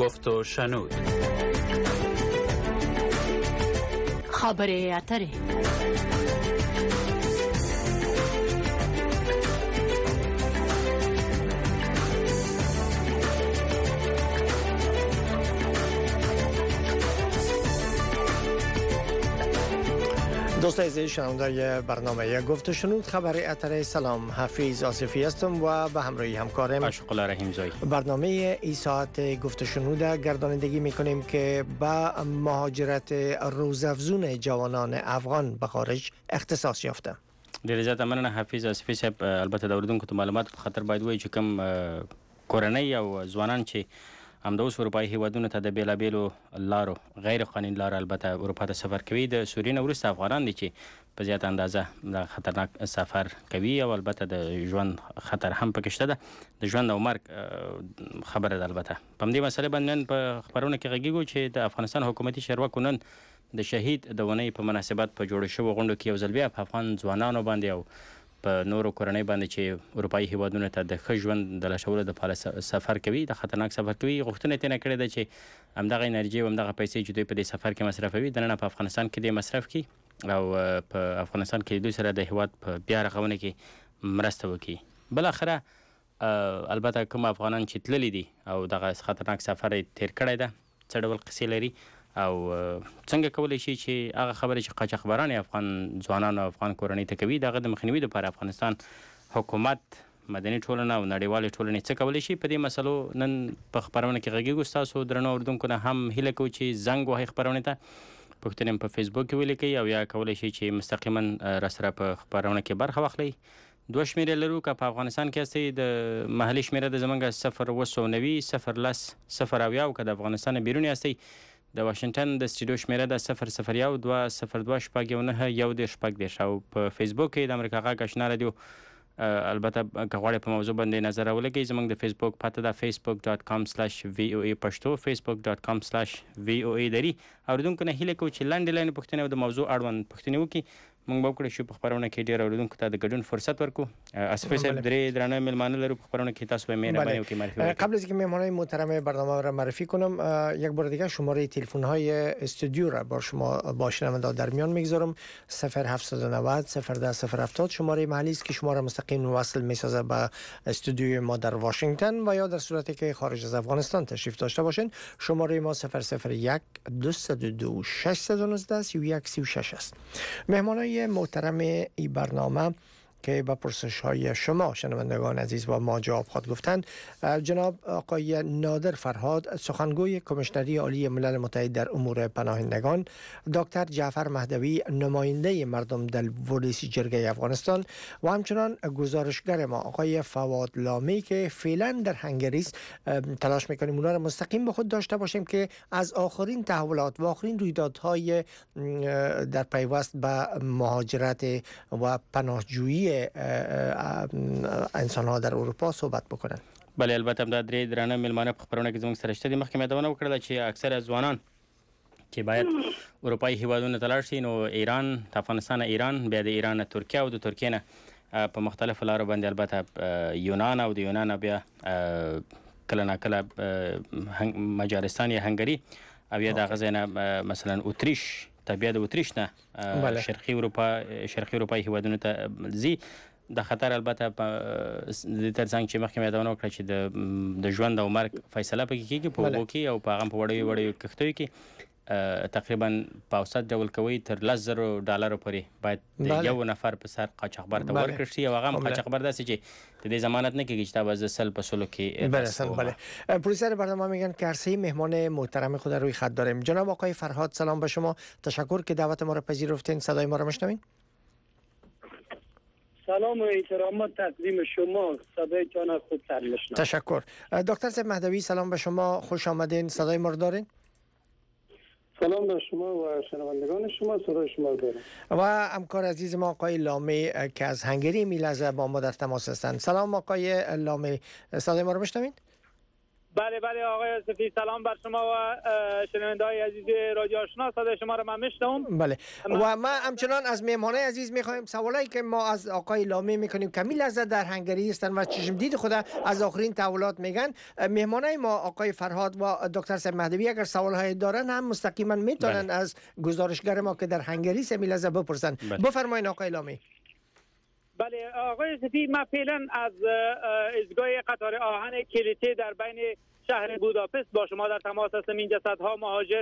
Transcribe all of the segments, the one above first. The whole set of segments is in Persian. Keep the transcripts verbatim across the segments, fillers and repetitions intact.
گفت و شنود. خبر اتره. دوست عزیز شنوندگان برنامه گفت و شنود خبر اتر، سلام، حفیظ آصفی هستم و به همراهی همکارم اشقلا رحیم زایی. برنامه ای ساعت گفت و شنود گردانندگی میکنیم که به مهاجرت روزافزون جوانان افغان به خارج اختصاص یافته. ډیر زیات مننه حفیظ آصفی صاحب. البته د اوریدونکو ته معلومات په خاطر باید وایي چې کوم کورنۍ او ځوانان چې همدا اوس اروپایي هیوادونو ته د بیلابیلو لارو غیر قانوني لارو البته اروپا ته سفر کوي، د سوریې نه وروسته افغانان دي چې په زیات اندازه د خطرناک سفر کوي او البته د ژوند خطر هم پکې شته ده، د ژوند او مرګ خبره ده. البته په همدې مسله باندې نن په خبرونه کې غږیږو چې د افغانستان حکومتي چارواکو نن د شهید د ونې په مناسبت په جوړ شوو غونډو کې یو ځل بیا په افغان ځوانانو باندې او په نورو کورنۍ باندې چې اروپایي هیوادونو ته د ښه ژوند د لټولو دپاره سفر کوي، د خطرناک سفر کوي، غوښتنه یې تېنه کړې ده چې همدغه انرژي او همدغه پیسې چې دوی په دې سفر کې مصرفوي دننه په افغانستان کې دې مصرف کړي او په افغانستان کې دوی سره د هیواد په بیا رغونه کې مرسته وکړي. بالاخره البته کوم افغانان چې تللي دي او دغه خطرناک سفر یې تېر کړی ده څه ډول قصې لري او څنګه کولی شي چې هغه خبرې چې قاچاقبران افغان ځوانانو او افغان کورنۍ ته کوي دغه د مخنیوي لپاره افغانستان حکومت، مدني ټولنه او نړیوالې ټولنې څه کولی شي. په دې مسلو نن په خپرونه کې غږیږو. ستاسو درنو اورېدونکو نه هم هیله کوو چې زنګ وهئ خپرونې ته، پوښتنې هم په فیسبوک کې ولیکئ او یا کولی شي چې مستقیما راسره په خپرونه کې برخه واخلئ. دوه شمېرې لرو که په افغانستان کې هستئ د محلي شمېره د زموږ صفر اوه سوه نوي صفر لس صفر اویا او که د افغانستان نه بیرون یاستئ د واشنگټن د سټوډیو شمېره د صفر صفر یو دوه صفر دوه شپږ یو نهه یو دېرش شپږ دېرش او په فیسبوک کې د امریکا غږ اشنا راډیو البته که غواړئ په موضوع باندې نظر راولګئ زموږ د فیسبوک پته ده فیسبوک ډاټ کام سلاش وی او ای پښتو فیسبوک ډاټ کام سلاش وی او ای لري. اورېدونکو نه هیله کوو چې لنډې لنډې پوښتنې او د موضوع اړوند پوښتنې وکړي. موږ به وکړی شو په خپرونه کې ډېر اورېدونکو ته د ګډون فرصت ورکړو. اصفی صاحب درې درانه مېلمانه لرو په خپرونه کې، تاسو به مهرباني وکړئ معرفی وکړئ. قبل از اینکه مهمانان محترم برنامه را معرفی کنم یک بار دیگه شماره تلفن های استودیو را با شما با شنونده در میان میگذارم. صفر هفت نه صفر صفر ده صفر هفتاد شماره محلی است که شما را مستقیم وصل میسازه به استودیوی ما در واشنگتن و یا در صورتی که خارج از افغانستان تشریف داشته باشین شماره ما صفر صفر یک دو دو شش یک نه سی و یک سی و شش است. مهمانای محترم ای برنامه که به پرسش های شما شنوندگان عزیز و ما جواب خواهد گفتند جناب آقای نادر فرهاد سخنگوی کمیشنری عالی ملل متحد در امور پناهندگان، دکتر جعفر مهدوی نماینده مردم در ولسی جرگه افغانستان و همچنان گزارشگر ما آقای فواد لامی که فعلا در هنگری است. تلاش میکنیم اونا را مستقیم به خود داشته باشیم که از آخرین تحولات و آخرین رویدادهای در پیوست به مهاجرت و پناهجویی انسان ها در اروپا صحبت بکنن. بله البته هم دا درې درانه مېلمانه په خبرونه کې زموږ سره شته دي. مخکې مې یادونه وکړله چې اکثره ځوانان چې باید اروپایي هیوادونو ته لاړ شي نو ایران، د افغانستان ایران، بیا د ایران نه ترکیه او د ترکیې نه په مختلفو لارو باندې البته یونان او د یونان بیا کله ناکله مجارستان یا هنګري او یا دغه ځای نه مثلا اتریش ته بیا د اتریش نه شرقي اروپا شرقي اروپایي هیوادونو ته ځي. د خطر البته د تر څنګ چې مخکې مې یادونه وکړه چې د ژوند او مرګ فیصله پکې کېږي په اوبو کې او په هغه په وړیو وړیو کښتیو کې تقریبا په اوسط ډول کوي تر لس زرو ډالرو پورې باید یو نفر په سر قاچاقبر ته ورکړل شي او هغه هم قاچاقبر داسې چې د دې ضمانت نه کېږي چې تا به زه سل په سلو کې برسم. بله پرویسر برنامه میگن که عرصه مهمان محترم خود روی خط داریم. جناب آقای فرهاد سلام به شما، تشکر که دعوت ما را پذیرفتین. صدای ما را میشنوین؟ سلام و احترامات تقدیم شما، صدایتان خوب تر میشنوم. تشکر. دکتر صاحب مهدوی سلام به شما، خوش آمدین. صدای ما را دارین؟ سلام به شما و شنوندگان شما، صدای شما دارم. و همکار عزیز ما آقای لامی که از هنگری میلحظه با ما در تماس هستند. سلام آقای لامی، صدای ما رو میشنوین؟ بله بله آقای صفی، سلام بر شما و شنونده‌های عزیز رادیو آشنا. صدای شما را من میشنوم. بله و ما همچنان از مهمانای عزیز میخوایم سوالایی که ما از آقای لامی میکنیم کمی لحظه در هنگری هستن و چشم دید خود از آخرین تحولات میگن. مهمانای ما آقای فرهاد و دکتر سید مهدوی اگر سوالهای دارن هم مستقیما میتونن از گزارشگر ما که در هنگری سمی لحظه بپرسن. بفرمایید آقای لامی. بله آقای صفی، ما فعلا از ایستگاه قطار آهن کلیته در بین شهر بوداپست با شما در تماس هستم. اینجا صدها مهاجر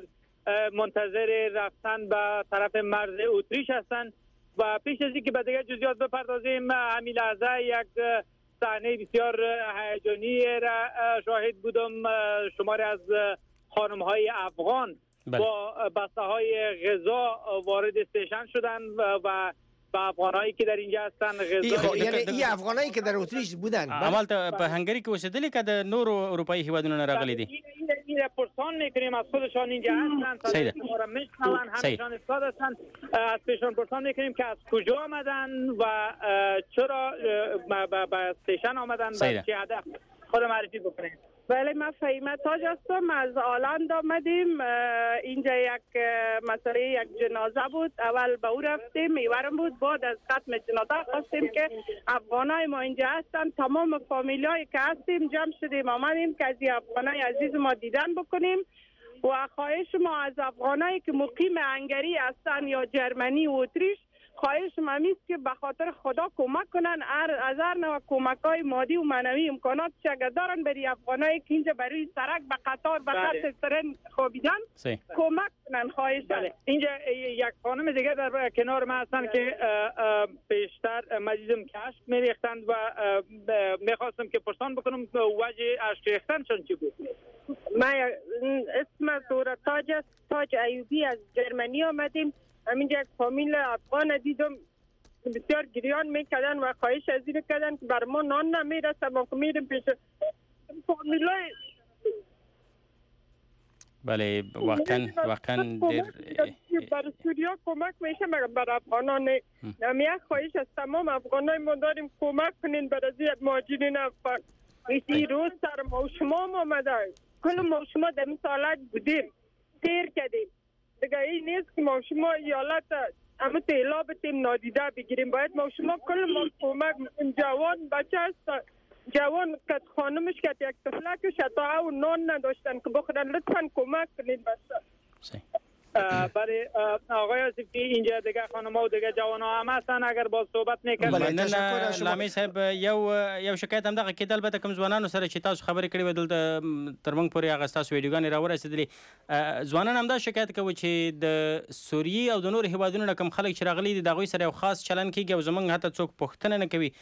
منتظر رفتن به طرف مرز اتریش هستند و پیش از اینکه به دیگر جزئیات بپردازیم، همین لحظه یک صحنه بسیار هیجانی را شاهد بودم. شماری از خانم‌های افغان بله. با بسته های غذا وارد استیشن شدن و با افغانایی که در اینجا هستن غذا، یعنی این افغانایی که در اتریش بودن عمل ته په هنگری کې اوسېدلي که د نورو اروپایي هیوادونو نه راغلي دي؟ این را پرسان میکنیم از خودشان اینجا هستن، صحیح ما را میشنون، همشان استاد هستن. از پیشان پرسان میکنیم که از کجا آمدن و چرا به استیشن آمدن و چه هدف. خود معرفی بکنید. بله، من فهیمه تاج هستم، از آلند آمدیم. اینجا یک مسئله یک جنازه بود، اول به او رفتیم، میورم بود، بعد از ختم جنازه خواستیم که افغانای ما اینجا هستن، تمام فامیلایی که هستیم جمع شدیم آمدیم که از افغانای عزیز ما دیدن بکنیم و خواهش ما از افغانایی که مقیم هنگری هستن یا جرمنی و اتریش، خواهش مامیست که به خاطر خدا کمک کنن، از هر نوع کمک‌های مادی و معنوی امکانات چه دارن برای افغانایی که اینجا برای سرک به قطار به خط ترن خوابیدن کمک کنن. خواهش. بله. اینجا یک خانم دیگه در کنار ما هستن که پیشتر مجیدم که اشک میریختند و میخواستم که پرسان بکنم وجه اشک ریختنشان چی بود. من اسم دورا تاج است، تاج ایوبی، از جرمنی آمدیم. همینجا یک فامیل افغان دیدم بسیار گریان میکردن و خواهش از این کردن که بر ما نان نمیرسه، ما که میریم پیش فامیلای. بله واقعا واقعا دیر بر سوریا کمک میشه مگر بر افغانان نه. یک خواهش از تمام افغانای ما داریم کمک کنین بر از مهاجرین افغان. این روز سر ما و شما ما آمده، کل ما و شما در این سالت بودیم، تیر کردیم. دیگه این نیست که ما شما ایالت اما تیلا بتیم نادیده بگیریم. باید ما شما کل ما کمک. جوان بچه هست، جوان که خانمش که یک طفلکش حتی او نان نداشتن که بخورن، لطفا کمک کنید بسه. برای آقای آصفی اینجا دیگه خانم و دیگه جوان ها هم هستن، اگر باز صحبت میکنن. مننه لامی صاحب. یو یو شکایت هم دغه کې البته کوم ځوانانو سره چې تاسو خبرې کړې وې دلته تر موږ پورې هغه ستاسو ویډیوګانې راورسېدلې. ځوانان هم دا شکایت کوي چې د سوریې او د نورو هیوادونو نه کوم خلک چې راغلي دي د هغوی سره یو خاص چلن کېږي او زموږ حتی څوک پوښتنه نه کوي.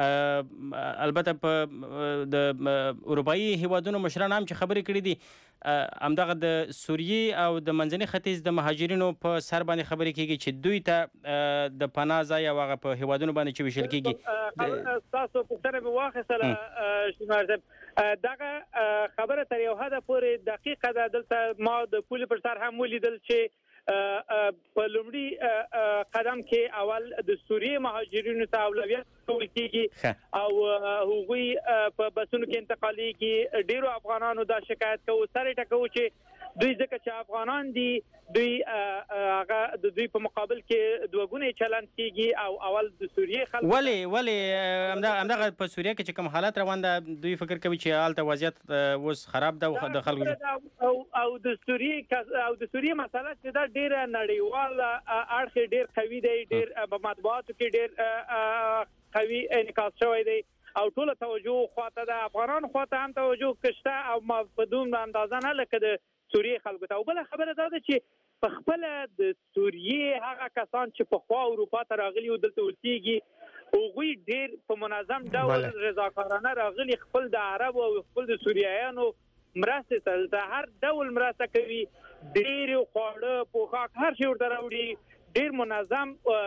البته په د اروپایي هیوادونو مشران هم چې خبرې کړې دي همدغه د سوریې او د منځني ختیځ د مهاجرینو په سر باندې خبرې کېږي چې دوی ته د پناه ځای او هغه په هیوادونو باندې چې ویشل کېږي. تاسو پوښتنه مې واخیستله شمار صاحب، دغه خبره تر یو حده پورې دقیقه ده. دلته ما د پولې پر سر هم ولیدل چې په لومړي قدم کې اول د سوریې مهاجرینو ته اولویت ورکول کېږي او هغوی په بسونو کې انتقالېږي. ډېرو افغانانو دا شکایت کوو، سر یې ټکوو چې دوی ځکه چې افغانان دي، دوی هغه د دوی په مقابل کې دوه ګونی چلند کېږي او اول د سوریې خلک ولې ولې همدغه په سوریه کې چې کوم حالت روان ده دوی فکر کوي چې هلته وضعیت اوس خراب ده د خلکو او د سوریې او د سوریې مسله چې دا ډېره نړیوال اړخ ډېر قوي دی، ډېر په مطبوعاتو کې ډېر قوي انعکاس شوی دی او ټوله توجه خواته د افغانانو خواته هم توجه کشته او په دومره اندازه نه لکه د سوریې خلکو ته. او بله خبره دا ده چې په خپله د سوریې هغه کسان چې پخوا اروپا ته راغلي او دلته اوسېږي هغوی ډېر په منظم ډول رضاکارانه راغلي، خپل د عربو او خپل د سوریایانو مرستې ته د هر ډول مرسته کوي، ډېر خواړه پوښاک هر شی ورته راوړي، ډېر منظم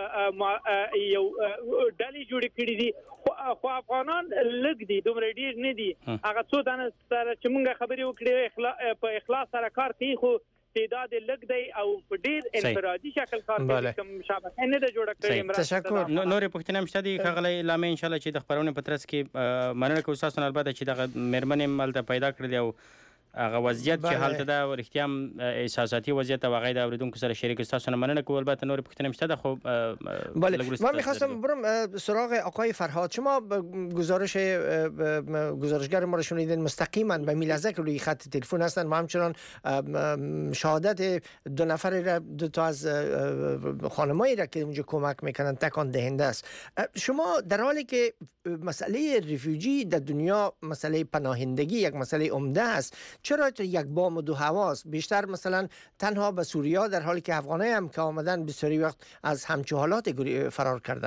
یو ډلې جوړې کړي دي. خو افغانان لږ دي، دومره ډېر نه دي. هغه څو دانه سره چې موږ خبرې وکړې په اخلاص سره کار کوي، خو تعداد لږ دی او په ډیر انفرادي شکل کار کوي کوم شبکه نه د جوړ کړی. تشکر. نور پوښتنه مشته دي خغلی لامه ان شاء الله چې د خبرونه په ترڅ کې مننه کوم تاسو البته چې د مرمنې ملته پیدا کړل او هغه وضعیت چې حالت ده ورختیا احساساتي وضعیت او غیر اوریدونکو سره شریک تاسو نه مننه کوم. البته نور پوښتنه مشته ده. خب بله من می‌خواستم برم سراغ آقای فرهاد. شما گزارش گزارشگر ما رو شنیدین مستقیما به میلزه که روی خط تلفن هستن و همچنان شهادت دو نفر را دو تا از خانمایی را که اونجا کمک میکنن تکان دهنده است. شما در حالی که مسئله ریفیوجی در دنیا مسئله پناهندگی یک مسئله عمده است، چرا تو یک بام و دو هواست؟ بیشتر مثلا تنها به سوریه در حالی که افغانای هم که آمدن بسیاری وقت از همچو حالات فرار کردن.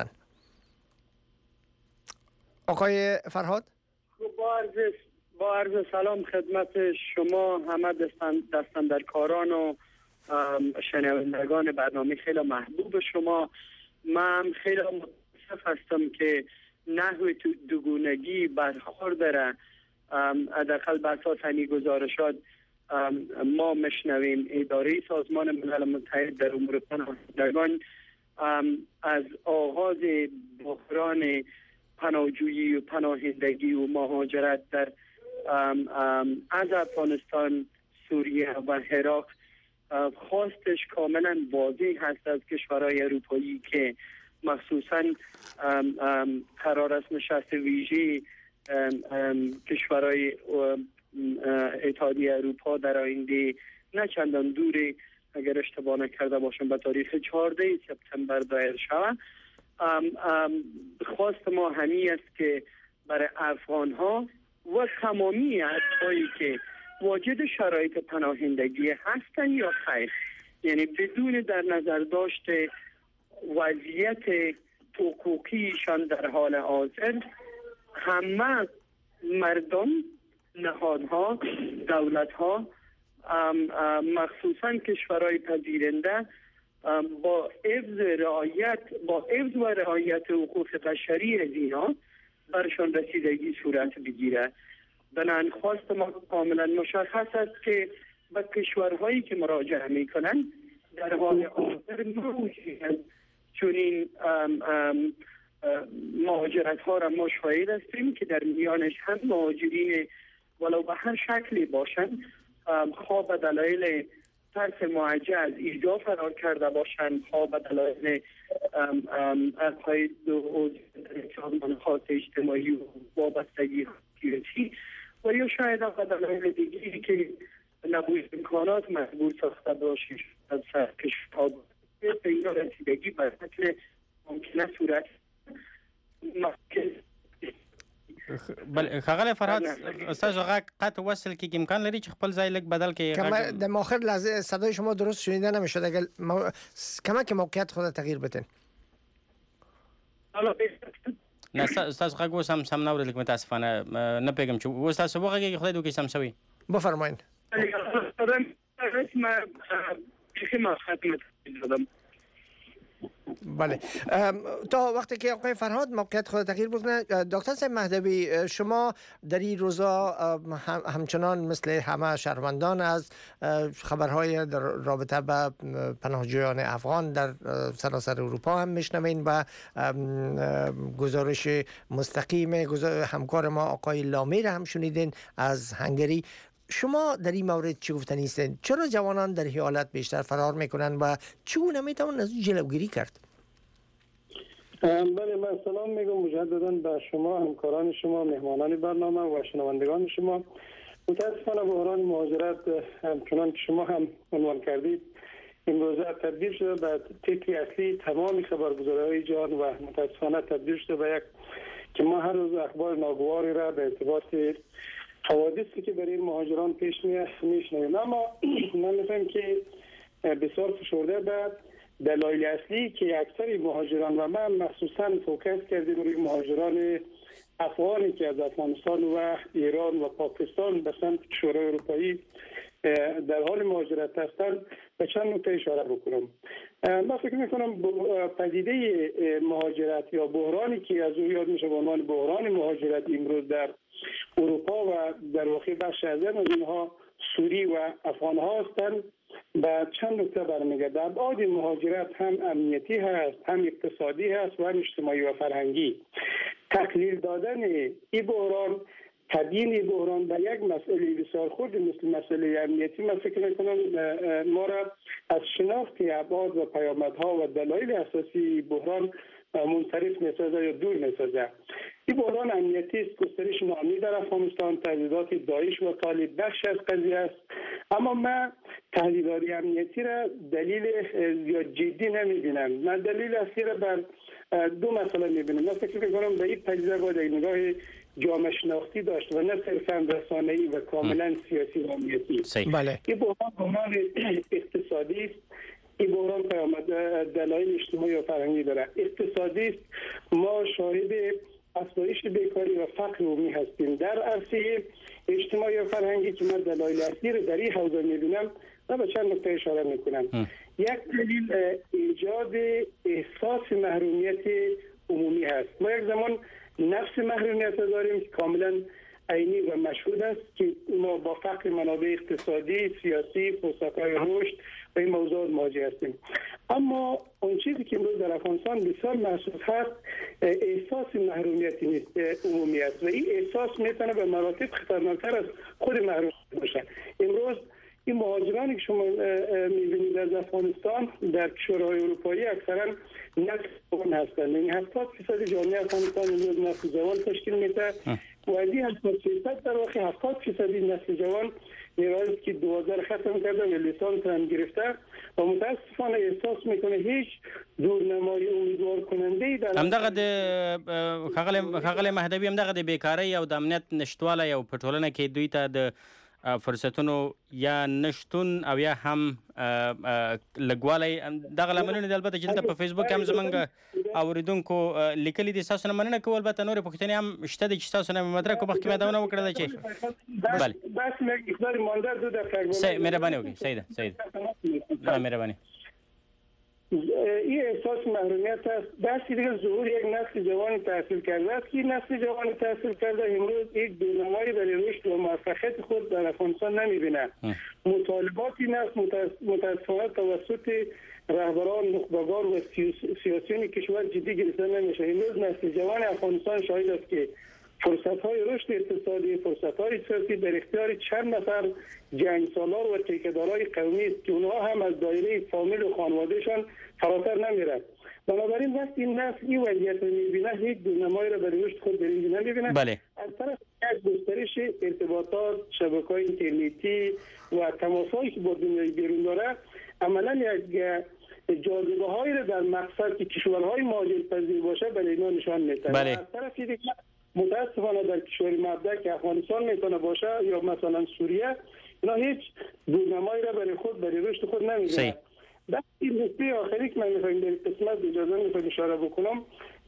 آقای فرهاد با عرض با عرض سلام خدمت شما همه دستاندرکاران و شنوندگان برنامه خیلی محبوب شما. من خیلی متاسف هستم که نحو دوگونگی برخورد داره حداقل بر اساس همین گزارشات ما مشنویم. اداره سازمان ملل متحد در امور پناهندگان از آغاز بحران پناهجویی و پناهندگی و مهاجرت در از افغانستان، سوریه و عراق خواستش کاملا واضح هست از کشورهای اروپایی که مخصوصا قرار است نشست ویژه کشورهای اتحادیه اروپا در آینده نه چندان دوره اگر اشتباه نکرده باشم به تاریخ چهاردهم سپتامبر دایر شود. خواست ما همین است که برای افغان ها و تمامی اشخاصی که واجد شرایط پناهندگی هستند یا خیر، یعنی بدون در نظر داشته وضعیت حقوقیشان در حال حاضر، همه مردم، نهادها، دولتها، مخصوصا کشورهای پذیرنده با حفظ رعایت با حفظ و رعایت حقوق بشری از اینا برشان رسیدگی صورت بگیره. بنابراین خواست ما کاملا مشخص است که به کشورهایی که مراجعه میکنن در حال حاضر موجود چون این مهاجرت ها را ما شاهد هستیم که در میانش هم مهاجرین ولو به هر شکلی باشند، خواه به دلایل ترس معجل از ایجا فرار کرده باشند، خواه به دلایل عقاید و سازمان خاص اجتماعی و وابستگی سیاسی و یا شاید به دلایل دیگری که نبود امکانات مجبور ساخته باشید از سرکشها به این رسیدگی به شکل ممکنه صورت بل خغل فرهاد استاد غا قطع وصل کې امکان لري چې خپل ځای لک بدل کې کما د مؤخر لحظه صدای شما درست شنیده نمیشد. اگر مو... کما که موقعیت خود تغییر بدین. نه استاد غا گو سم سم نور لک متاسفانه نه پیغام چې استاد صبح غږی خدای دوی سم سوي بفرمایید. اسم خدمت خدمت دادم. بله تا وقتی که آقای فرهاد موقعیت خود تغییر بکنه، دکتر صاحب مهدوی شما در این روزا همچنان مثل همه شهروندان از خبرهای در رابطه با پناهجویان افغان در سراسر اروپا هم میشنوین و گزارش مستقیم همکار ما آقای لامیر هم شنیدین از هنگری. شما در این مورد چی گفتنی هستین؟ چرا جوانان در این حالت بیشتر فرار میکنن و چگونه میتوان از جلوگیری کرد؟ بله من سلام میگم مجددا به شما، همکاران شما، مهمانان برنامه و شنوندگان شما. متاسفانه بحران مهاجرت همچنان که شما هم عنوان کردید امروزه تبدیل شده به تیتری اصلی تمام خبرگزاری‌های جهان و متاسفانه تبدیل شده به یک که ما هر روز اخبار ناگواری را به ارتباط حوادثی که برای مهاجران پیش میشنویم. اما من می‌فهمم که بسیار فشرده به دلایل اصلی که اکثر مهاجران و من مخصوصا فوکس کردیم روی مهاجران افغانی که از افغانستان و ایران و پاکستان به سمت کشورهای اروپایی در حال مهاجرت هستند به چند نکته اشاره بکنم. من فکر میکنم پدیده مهاجرت یا بحرانی که از او یاد میشه به عنوان بحران مهاجرت امروز در اروپا و در واقع بخش از اینها سوری و افغان ها هستند به چند نکته برمیگرده. ابعاد مهاجرت هم امنیتی هست، هم اقتصادی هست و هم اجتماعی و فرهنگی. تقلیل دادن این بحران، تبیین این بحران به یک مسئله بسیار خرد مثل مسئله امنیتی، من فکر میکنم ما را از شناخت ابعاد و پیامدها و دلایل اساسی بحران منصرف میسازه یا دور میسازه. این بحران امنیتی است، گسترش ناامنی در افغانستان، تهدیدات داعش و طالب بخش از قضیه است. اما من تهدیدات امنیتی را دلیل یا جدی نمیبینم. من دلیل اصلی را بر دو مسئله میبینم. من فکر میکنم به این پدیده باید یک نگاه جامعه شناختی داشت و نه صرفا رسانه‌ای و کاملا سیاسی و امنیتی. بله. این بحران بحران اقتصادی است. این بحران پیامد دلایل اجتماعی و فرهنگی داره. اقتصادی است، ما شاهد افزایش بیکاری و فقر عمومی هستیم. در عرصه اجتماعی و فرهنگی که من دلایل اصلی رو در این حوزه میبینم و به چند نکته اشاره میکنم. یک دلیل ایجاد احساس محرومیت عمومی هست. ما یک زمان نفس محرومیت داریم که کاملا عینی و مشهود است که ما با فقر منابع اقتصادی، سیاسی، فرصت‌های رشد و این موضوعات مواجه هستیم. اما اون چیزی که امروز در افغانستان بسیار محسوس هست احساس محرومیت نیست، عمومی است و این احساس میتونه به مراتب خطرناکتر از خود محرومیت باشه. امروز این مهاجرانی که شما میبینید از افغانستان در کشورهای اروپایی اکثرا نسل جوان هستند. یعنی هفتاد فیصد جامعه افغانستان امروز نسل جوان تشکیل میده و از این هفتاد فیصد در واقع هفتاد فیصد نسل جوان نیرویی که دوازده ختم کرده و لیسانس هم گرفته و متاسفانه احساس میکنه هیچ دورنمای امیدوار کننده در همدغه د خغل مهدوی همدغه د بیکاری او د امنیت نشټوالی او په ټولنه کې دوی ته د فرصتونو یا نشتون او یا هم لګوالی دغه لاملونه د البته چې دلته په فیسبوک هم زمونږ اوریدونکو لیکلي دي. ستاسو نه مننه کوو. البته نورې پوښتنې هم شته دي چې ستاسو نه مې مطرح کړو. مخکې مې یادونه وکړله چې بله بس مقدار مانده دو دقیقه مهرباني وکړئ. صحیح ده صحیح ده مهرباني. این احساس محرومیت است. بحثی دیگه ظهور یک نسل جوان تحصیل کرده است که نسل جوان تحصیل کرده امروز یک دورنمایی برای رشد و موفقیت خود در افغانستان نمیبینه. مطالبات این است متاسفانه توسط رهبران نخبگان و سیاسیون کشور جدی گرفته نمیشه. امروز نسل جوان افغانستان شاهد است که فرصت‌های رشد اقتصادی، فرصت‌های سیاسی در اختیار چند نفر جنگ سالار و ټیکه‌دارای قومی است که اونها هم از دایره فامیل و خانوادهشان فراتر نمیرند. بنابراین وقتی این نسل این وضعیت رو میبینه هیچ دورنمایی را برای رشد خود در اینجا نمیبینه. بله. از طرف یک گسترش ارتباطات، شبکه‌های اینترنتی و تماس‌هایی که با دنیای بیرون داره عملاً یک جاذبه هایی را در مقصد که کشورهای مهاجرت‌پذیر باشه برای اینا نشان میده. بله. از طرف دیگه متاسفانه در کشور مبدأ که افغانستان میتونه باشه یا مثلا سوریه اینا هیچ دورنمایی را برای خود برای رشد خود نمیدونن. بعد این نکته آخری که من میخوایم در قسمت اجازه میخوایم اشاره بکنم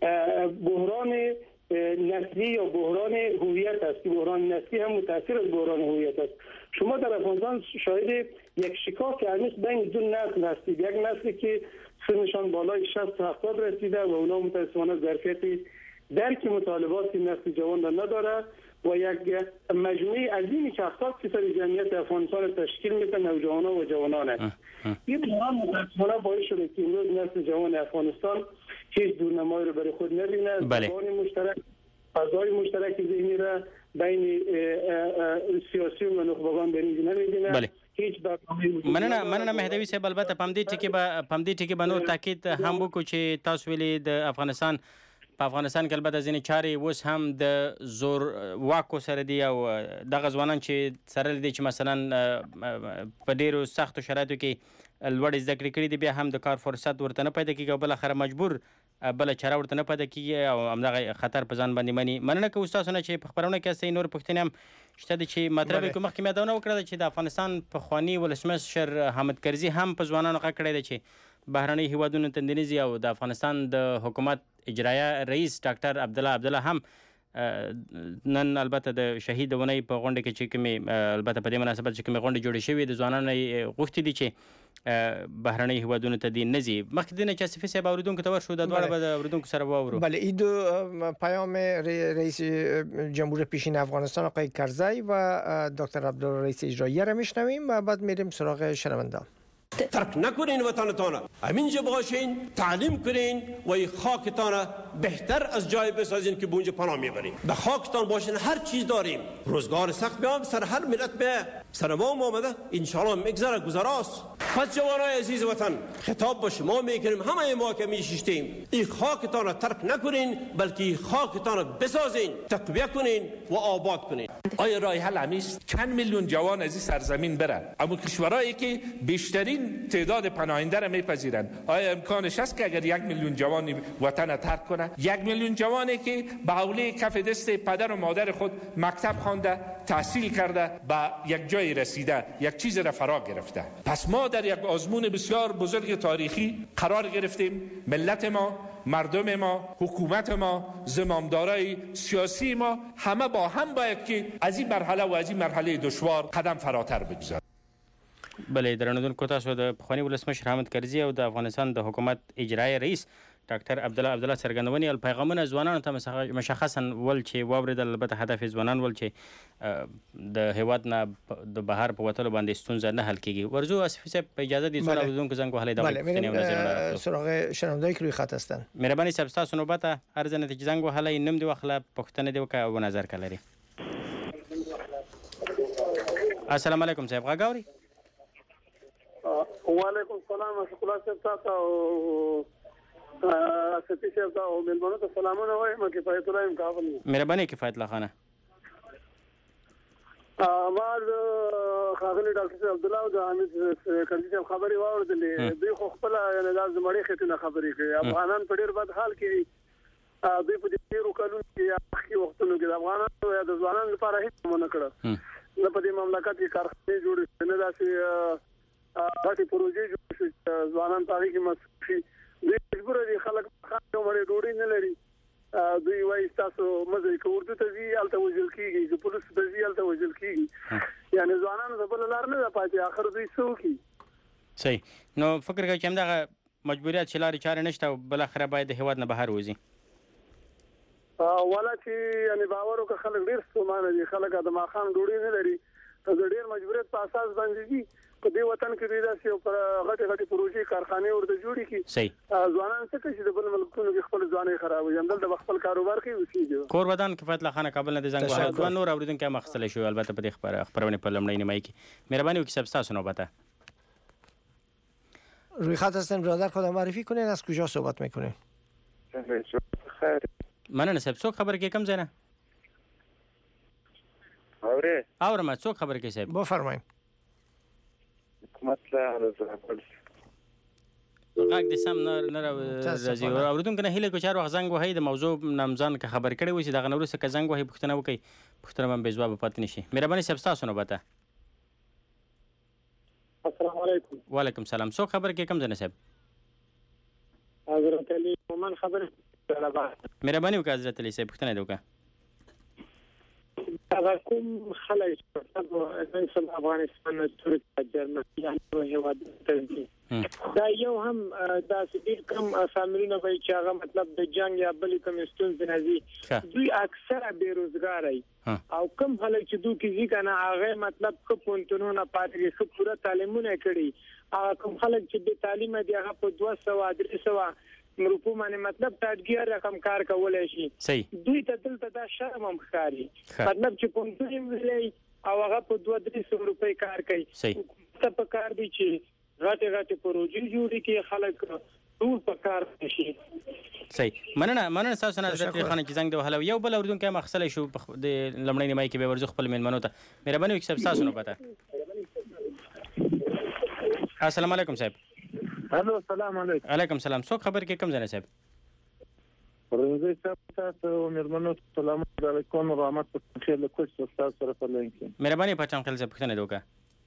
بحران نسلی یا بحران هویت است که بحران نسلی هم متأثر از بحران هویت است. شما در افغانستان شاهد یک شکاف هنوز بین دو نسل هستید. یک نسلی که سنشان بالای شصت هفتاد رسیده و اونا متاسفانه ظرفیت درک مطالبات نسل جوان را نداره و یک مجموعه عظیمی که هفتاد فیصد جمعیت افغانستان تشکیل میده نوجوانان و جوانان است. این بحران متاسفانه باعث شده که امروز نسل جوان افغانستان هیچ دورنمایی رو برای خود نبینه. زبان مشترک، فضای مشترک ذهنی را بین سیاسی و نخبگان در اینجا نمیبینه. بله. هیچ برنامه مننه مننه مهدوي صاحب. البته په همدې ټکي به په همدې ټکي به نور تاکید هم وکړو چې تاسو ویلي د افغانستان په افغانستان کې البته ځینې چارې اوس هم د زور واکو سره دي او دغه ځوانان چې سره دي چې مثلا په ډیرو سختو شرایطو کې لوړ زده کړې کړي دي بیا هم د کار فرصت ورته نه پیدا کېږي او بالاخره مجبور بله چاره ورته نه پیدا کېږي او همدغه خطر په ځان باندې مني. مننه کوو ستاسو نه چې په خپرونه کې هستئ. نور پوښتنې هم شته دي چې مطلب یې کوم. مخکې مې یادونه وکړله چې د افغانستان پخواني ولسمشر حامد کرزي هم په ځوانانو غږ کړی دی چې بهرنۍ هیوادونو ته دنیزي او د افغانستان د حکومت اجرایه رئیس ډاکټر عبدالله عبدالله هم نن البته د شهید ونې په غونډه کې چې کومې البته په دې مناسبت چې کومې غونډې جوړې شوې د ځوانانو غوښتي دي چې بهرنۍ هیوادونو ته دې نه ځي. مخکې دې نه چې اصفي صاحب اورېدونکو ته ورشو د دواړه به د اورېدونکو سره واورو. بله این دو پیام رئیس جمهور پیشین افغانستان آقای کرزی و دکتر عبدالله رئیس اجراییه را میشنویم و بعد میریم سراغ شنوندگان. ترک نکنین وطنتان، همینجا باشین، تعلیم کنین و این خاکتان بهتر از جای بسازین که بونجا پناه میبرین. به خاکتان باشین، هر چیز داریم. روزگار سخت بیام سر هر ملت به سر ما آمده، انشاءالله میگذره گذراست. پس جوانای عزیز وطن، خطاب به شما میکنیم، همه ما که میشیشتیم، این خاکتان را ترک نکنین، بلکه این خاکتان را بسازین، تقویه کنین و آباد کنین. آیا راه حل همیست چند میلیون جوان از این سرزمین برن؟ اما کشورهایی که بیشترین تعداد پناهنده را میپذیرن، آیا امکانش هست که اگر یک میلیون جوان وطن ترک کنه؟ یک میلیون جوانی که به حوله کف دست پدر و مادر خود مکتب خوانده، تحصیل کرده، به یک جای رسیده، یک چیز را فرا گرفته. پس ما در یک آزمون بسیار بزرگ تاریخی قرار گرفتیم. ملت ما، مردم ما، حکومت ما، زمامدارای سیاسی ما، همه با هم باید که از این مرحله و از این مرحله دشوار قدم فراتر بگذاریم. بله، درنوونکو تاسو د پخواني ولسمشر حامد کرزي او د افغانستان د حکومت اجرایی رئیس ډاکټر عبدالله عبدالله څرګندونې او پیغامونه ځوانانو ته مشخصا ول چې واوریدل، البته هدف ځوانان ول چې د هیواد نه د بهر په وتلو باندې ستونزه نه حل کیږي. ورزو آصفی صاحب اجازه دي څو راوډونکو زنګ وهلې دا بله سراغ شنوندای که روی خط هستن. مهرباني صاحب تاسو نوبت ارزنه چې زنګ وهلې نم دی وخله پښتنه دی وکړه او نظر کړی. السلام علیکم صاحب غاوري. وعلیکم السلام شکر الله صاحب او اسفی صاحب او ملمنو ته سلامونه وایم. کفایت الله ام کابل. مهرباني کفایت الله خانه. ما خاغلی ډاکټر عبدالله او حامد کرزي صاحب خبري واوردلې. دوی خو خپل یعنی د زمړې خټینه خبرې کوي. افغانان په ډیر بد حال کې دي. دوی په دې ډیرو کلونو کې اخی وختونو کې د افغانانو د ځوانانو لپاره هیڅ نه کړه. نه په دې مملکت کې کارخانې جوړې نه داسې غټي پروژې جوړې شي ځوانان تاریخ کې مسخي دوی مجبور دي خلک خاطر مړې ډوډۍ نه لري. دوی وايي تاسو مزه کې اردو ته وی الته وجل کیږي چې پولیس ته وی الته وجل کیږي. یعنی ځوانان د بل لار نه پاتې اخر دوی سو کی. صحیح. نو فکر کوي چې همدغه مجبوریت چې لارې چارې نشته او بل اخر باید د هیواد نه بهر وځي. ولا چې یعنی باور وکړه خلک ډیر ستومانه دي. خلک د ماخام ډوډۍ نه لري. د ډیر مجبوریت په اساس باندې دي په دې وطن کې دوی داسې پر غټي غټي پروژې کارخانې ورته جوړې کی. صحیح. ځوانان څه کوي چې د بل ملکونو کې خپل ځواني خرابوي. هم دلته خپل کاروبار کوي وسیږي. کور ودان کفایت الله خان کابل نه د زنګ وهل دوه نور اوریدونکو مخصله شو. البته په دې خبره خبرونه په لمړی نیمه کې مهرباني وکړئ سب تاسو نوبته روی خط هستن. برادر خودم معرفی کنین از کجا صحبت میکنین؟ خیر. مننه صاحب څوک خبر کې کم ځای نه؟ اوره اورم څوک خبر کې صاحب؟ بفرمایئ. مطلب غږ د سم نه نه راځي. اوریدونکو نه هیله کو چارو زنګ وهي د موضوع نامزان که خبر کړي وي چې دغه نورسه که زنګ وهي پښتنه وکي پښتنه باندې به جواب پاتې نشي. مهرباني صاحب تاسو نوبته. السلام علیکم. وعلیکم السلام. څوک خبر کې کم ځنه صاحب؟ حضرت علی مومن خبر. مهرباني وکړه حضرت علی صاحب پښتنه دوکا. دا کوم خلک چې په افغانستان ترکیه جرمني او هیواد ته دا یو هم دا سړي کم فامیلونه وایي چې هغه مطلب د جنگ یا بل کوم ستونزې نه دي. دوی اکثره بیروزګار دي او کم خلک چې دوی کې ځي کنه هغه مطلب کو پونتونونه پاتې څو پوره تعلیمونه کړي. هغه کم خلک چې د تعلیم دی هغه په دوه سوه درې سوه مروپو باندې مطلب تاډګیر رقم کار کولای شي. صحیح. دوی ته دلته دا شرم هم ښکاري. مطلب چې پونتون ویلي او هغه په دوه درې سوه روپۍ کار کوي. صحیح. ته په کار دی چې غټه غټه پروژې جوړې کې خلک ټول په کار شي. صحیح. مننه مننه تاسو نه حضرت خان چې زنګ د وهله یو بل اوریدونکو مخصله شو د لمړی نیمای کې به ورزو خپل مېلمنو ته مهرباني وکړئ تاسو نو پته. السلام علیکم صاحب. الو السلام علیکم. علیکم السلام. څوک خبر کې کم ځنه صاحب؟ ورنځي تاسو مېلمنو ته سلام علیکم رحمت الله خیر له کوڅه تاسو سره په لینک. مهرباني پچام خل صاحب پښتنه دوکا.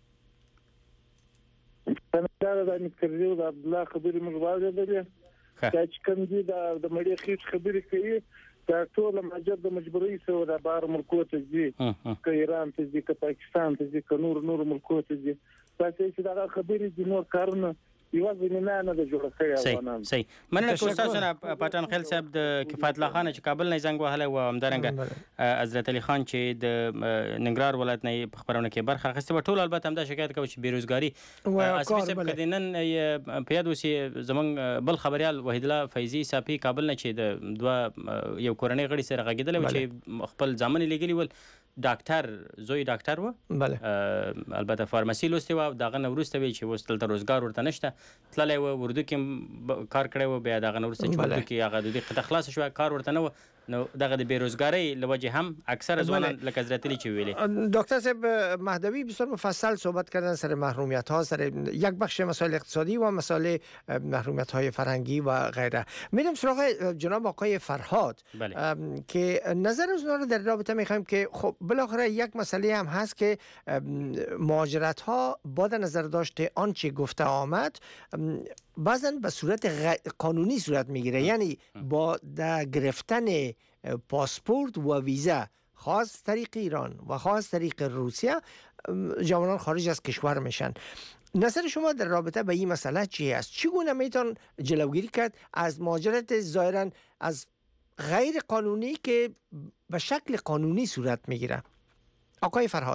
څنګه دا نکریو د عبدالله خبرې موږ واورېدلې. چې کوم دي د مړي خېټ خبرې کوي دا ټول ماجر د مجبورۍ سره د بار ملکو ته ځي. که ایران ته ځي که پاکستان ته ځي که نور نور ملکو ته ځي. تاسو چې دا خبرې د نور کارونه یو زمینه نه د جوړ کړی افغانان. صحیح مننه کوم تاسو نه پټان خیل صاحب د کفایت الله خان چې کابل نه زنګ وهله و همدارنګه حضرت علي خان چې د ننګرهار ولایت نه په خبرونه کې برخه اخیسته و. ټول البته همدا شکایت کوي چې بیروزګاری اسفي صاحب کدنن په یاد وسی زمونږ بل خبريال وحید الله فیضی صافي کابل نه چې د دوه یو کورنۍ غړي سره غږیدل و چې خپل ځامن لګلی ول ډاکټر زوی ډاکټر و بله البته فارماسي لوستي و دغه نورسته وی چې وستل تر روزګار ورته نشته تللی و اردو کې کار کړی و بیا دغه نورسته چې اردو کې هغه د دې خلاص شو کار ورته نه و نو دغه د بیروزګاری لوجه هم اکثر ځوانان لکه حضرت علی چې ویلي. دکتر صاحب مهدوی بسیار مفصل صحبت کردن سر محرومیت ها، سر یک بخش مسائل اقتصادی و مسائل محرومیت های فرهنگی و غیره. میریم سراغ جناب آقای فرهاد که نظر از اونها رو در رابطه میخوایم که خب بالاخره یک مسئله هم هست که مهاجرت ها با در نظر داشته آنچه گفته آمد بعضا به صورت قانونی صورت میگیره، یعنی با در گرفتن پاسپورت و ویزا خاص طریق ایران و خاص طریق روسیه جوانان خارج از کشور میشن. نظر شما در رابطه به این مسئله چی است؟ چگونه میتون جلوگیری کرد از مهاجرت ظاهرا از غیر قانونی که به شکل قانونی صورت میگیره؟ آقای فرهاد.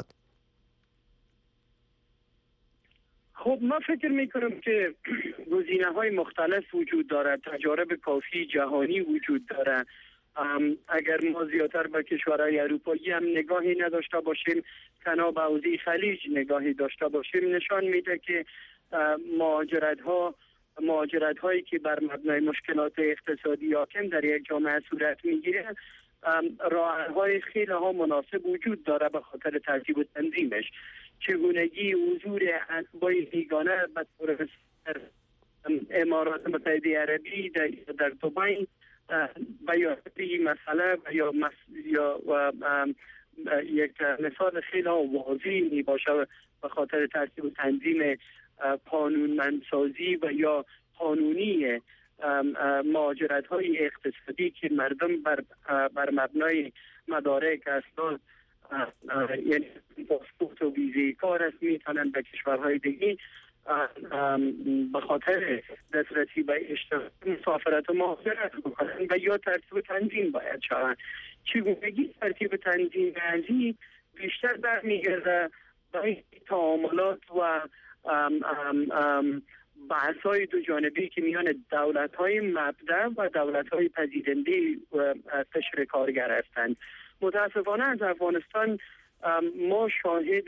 خب من فکر میکنم که گزینه های مختلف وجود دارد، تجارب کافی جهانی وجود دارد. اگر ما زیادتر به کشورهای اروپایی هم نگاهی نداشته باشیم، تنها به حوزه خلیج نگاهی داشته باشیم، نشان میده که مهاجرت ها مهاجرت هایی که بر مبنای مشکلات اقتصادی حاکم در یک جامعه صورت میگیره راه های خیلی ها مناسب وجود داره به خاطر ترتیب و تنظیمش. چگونگی حضور اتباع بیگانه به طور امارات متحده عربی در, در دبی بیان این مسئله یا مس... یا و یک مثال خیلی واضح می باشه به خاطر ترتیب و تنظیم قانونمندسازی و یا قانونی مهاجرت های اقتصادی که مردم بر, بر مبنای مدارک اسناد یعنی پاسپورت و ویزه کار است میتونن به کشورهای دیگه به خاطر دسترسی به اشتراک مسافرت و مهاجرت بکنن و یا ترتیب و تنظیم باید شوند. چگونگی ترتیب و تنظیم ازی بیشتر برمیگرده به تعاملات و بحث‌های دو جانبی که میان دولت‌های مبدأ و دولت‌های پذیرنده قشر کارگر هستند. متاسفانه از افغانستان ما شاهد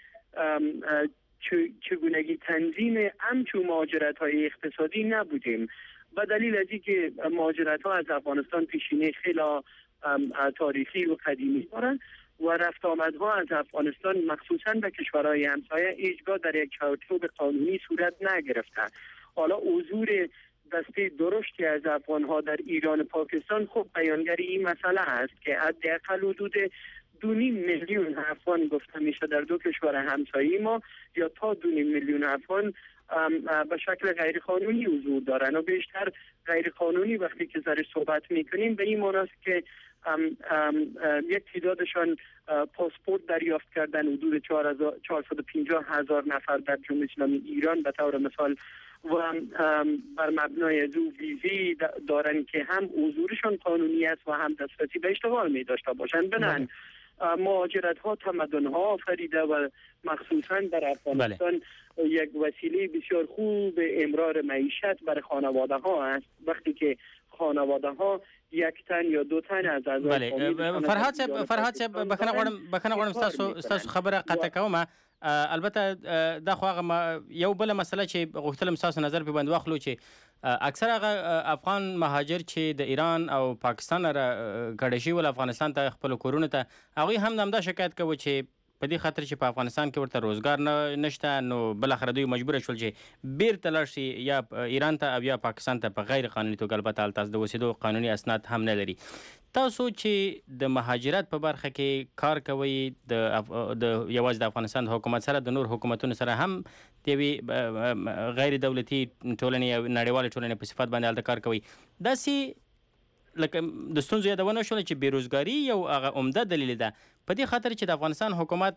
چگونگی تنظیم همچون مهاجرت های اقتصادی نبودیم و دلیل از اینکه مهاجرت ها از افغانستان پیشینه خیلی تاریخی و قدیمی دارند و رفت آمدها از افغانستان مخصوصا به کشورهای همسایه هیچگاه در یک چارچوب قانونی صورت نگرفتند. حالا حضور دسته درشتی از افغانها در ایران و پاکستان خب بیانگر این مسئله است که حداقل حدود دو نیم میلیون افغان گفته میشه در دو کشور همسایه ما یا تا دو نیم میلیون افغان به شکل غیر قانونی حضور دارن و بیشتر غیر قانونی وقتی که سر صحبت میکنیم به این معنی است که ام ام یک تعدادشان پاسپورت دریافت کردن حدود چهارصد و پنجاه هزار نفر در جمهوری اسلامی ایران به طور مثال و بر مبنای از او ویزی دارن که هم حضورشان قانونی است و هم دسترسی به اشتغال می داشته باشند. بنابراین مهاجرت ها تمدن ها آفریده و مخصوصا در افغانستان بله. یک وسیله بسیار خوب امرار معیشت برای خانواده ها است. وقتی که خانواده ها یک تن یا دو تن از اعضای بله فرهاد صاحب فرهاد صاحب بخنه غواړم بخنه غواړم تاسو تاسو خبره قطع کوم. البته دا خو هغه یو بل مسله چې غوښتلم تاسو نظر په باندې واخلو چې اکثر هغه افغان مهاجر چې د ایران او پاکستان را کډه شي ول افغانستان ته خپل کورونه ته هغه هم همدا شکایت کوي چې په دې خاطر چې په افغانستان کې ورته روزګار نه نشته نو بل اخر دوی مجبور شول چې بیرته لاړ شي یا ایران ته او یا پاکستان ته په غیر قانوني توګه. البته التاس د وسیدو قانوني اسناد هم نه لري. تاسو چې د مهاجرت په برخه کې کار کوي د د یواز د افغانستان حکومت سره د نور حکومتونو سره هم د غیر دولتي ټولنې او نړیوال ټولنې په صفات باندې الته کار کوي داسې لکه د ستونزو یادونه شول چې بیروزګاری یو هغه عمده دلیل ده په دې خاطر چې د افغانستان حکومت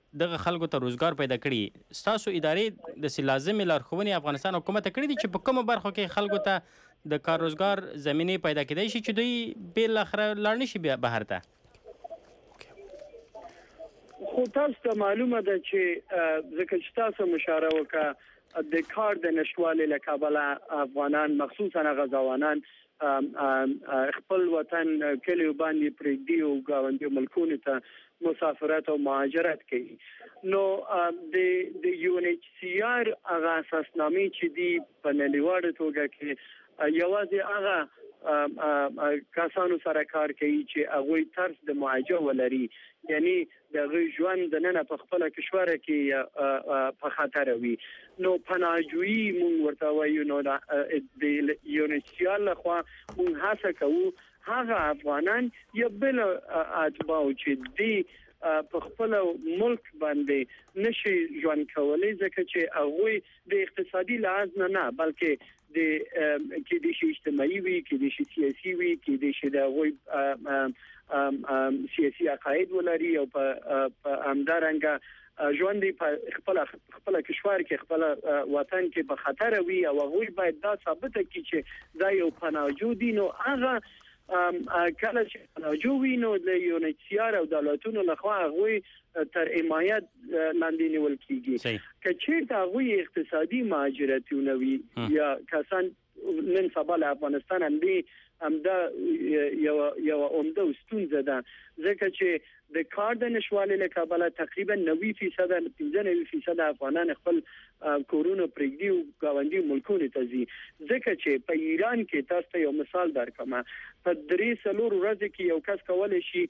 دغه خلکو ته روزګار پیدا کړي ستاسو ادارې داسې لازمې لارښوونې افغانستان حکومت ته کړي دي چې په کومو برخو کې خلکو ته د کار روزګار زمینې پیدا کېدای شي چې دوی بالاخره لاړ نه شي بهر ته؟ خو تاسو ته معلومه ده چې ځکه چې تاسو مشاره وکړه د کار د نشټوالي له کبله افغانان مخصوصا غزاوانان خپل وطن کلیو باندې پرېږدي او ګاونډي ملکونو ته مسافرت او مهاجرت کوي. نو د د یو ان ایچ سی آر هغه اساسنامې چې دی په نړیواله توګه کې یوازې هغه کسانو سره کار کوي چې هغوی طرز د معاجه ولري، یعنی د ژوند د نن په خپل کشور کې په خطر وي. نو پناهجویي مونږ ورته وایو، نو د یو ان ایچ سی آر لخوا مونږ هڅه کوو هغه افغانان یا بل اتباع چې دی په خپل ملک باندې نشي ژوند کولای، ځکه چې هغه د اقتصادي لحاظ نه نه بلکې د کې د شي اجتماعي وي، کې د شي سیاسي وي، کې د شي د غوي سیاسي عقاید ولري او په همدارنګه ژوند په خپل خپل کشور کې خپل وطن کې په خطر وي او هغه باید دا ثابت کړي چې دا یو پناهجو دي. نو هغه کله چې پناهجو وي نو د یو ان ایچ سی آر او دولتونو لخوا هغه تر حمایت لاندې نیول کیږي. که چیرته هغه اقتصادي مهاجرتونه وي یا کسان نن سبا له افغانستان باندې همدا یو یو عمده ستونزه ده، ځکه چې د کار د نشوالي له کبله تقریبا نوي فیصد پنځه نوي فیصد افغانان خپل کورونه پرېږدي او ګاونډي ملکونو ته ځي. ځکه چې په ایران کې تاسو ته یو مثال درکوم، په درې څلور ورځې کې یو کس کولی شي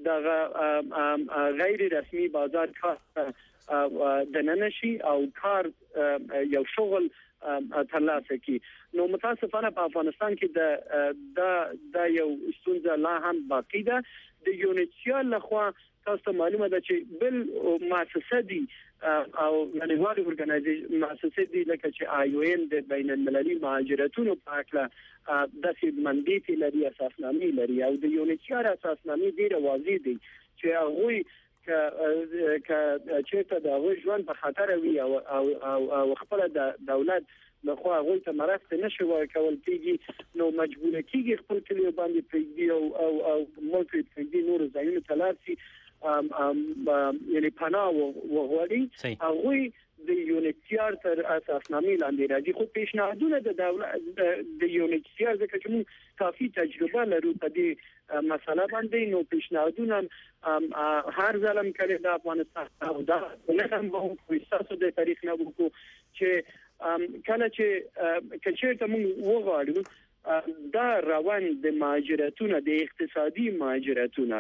د غیر رسمي بازار کار دننه شي او کار یو شغل ترلاسه کی. نو متاسفانه په افغانستان کې د د یو ستونزه لا هم باقی ده. د یو ان ایچ سی آر لخوا تاسو معلومه ده چې بل مؤسسه دي او نړیوالې ورګنایزیشن مؤسسه دي لکه چې آی او ام د بین المللي مهاجرتونو په اړه د منډیټ لري، اساسنامې لري او د یو ان ایچ سی آر اساسنامې ډیره واضح دي چې هغه ک ک چې د هغه ژوند په خطر وي او او او خپل د دولت لخوا هغه ته مرسته نشي ورکول کیږي، نو مجبور کیږي خپل کلیو باندې پرېږدي او او او ملک پرېږدي نور ځایونو ته لاړ شي یعنی پناه وغواړي. هغه د یو ان ایچ سی آر تر اساسنامې لاندې راځي. خو پیشنهادونه د دولت د یو ان ایچ سی آر ځکه چې موږ کافي تجربه لرو په دې مسله باندې، نو پیشنهادونه هر ځلم کړي د افغانستان او دا نه هم په اساسو د تاریخ نه وکړو چې کله چې کچېرته موږ وغواړو دا روان د مهاجرتونه د اقتصادي مهاجرتونه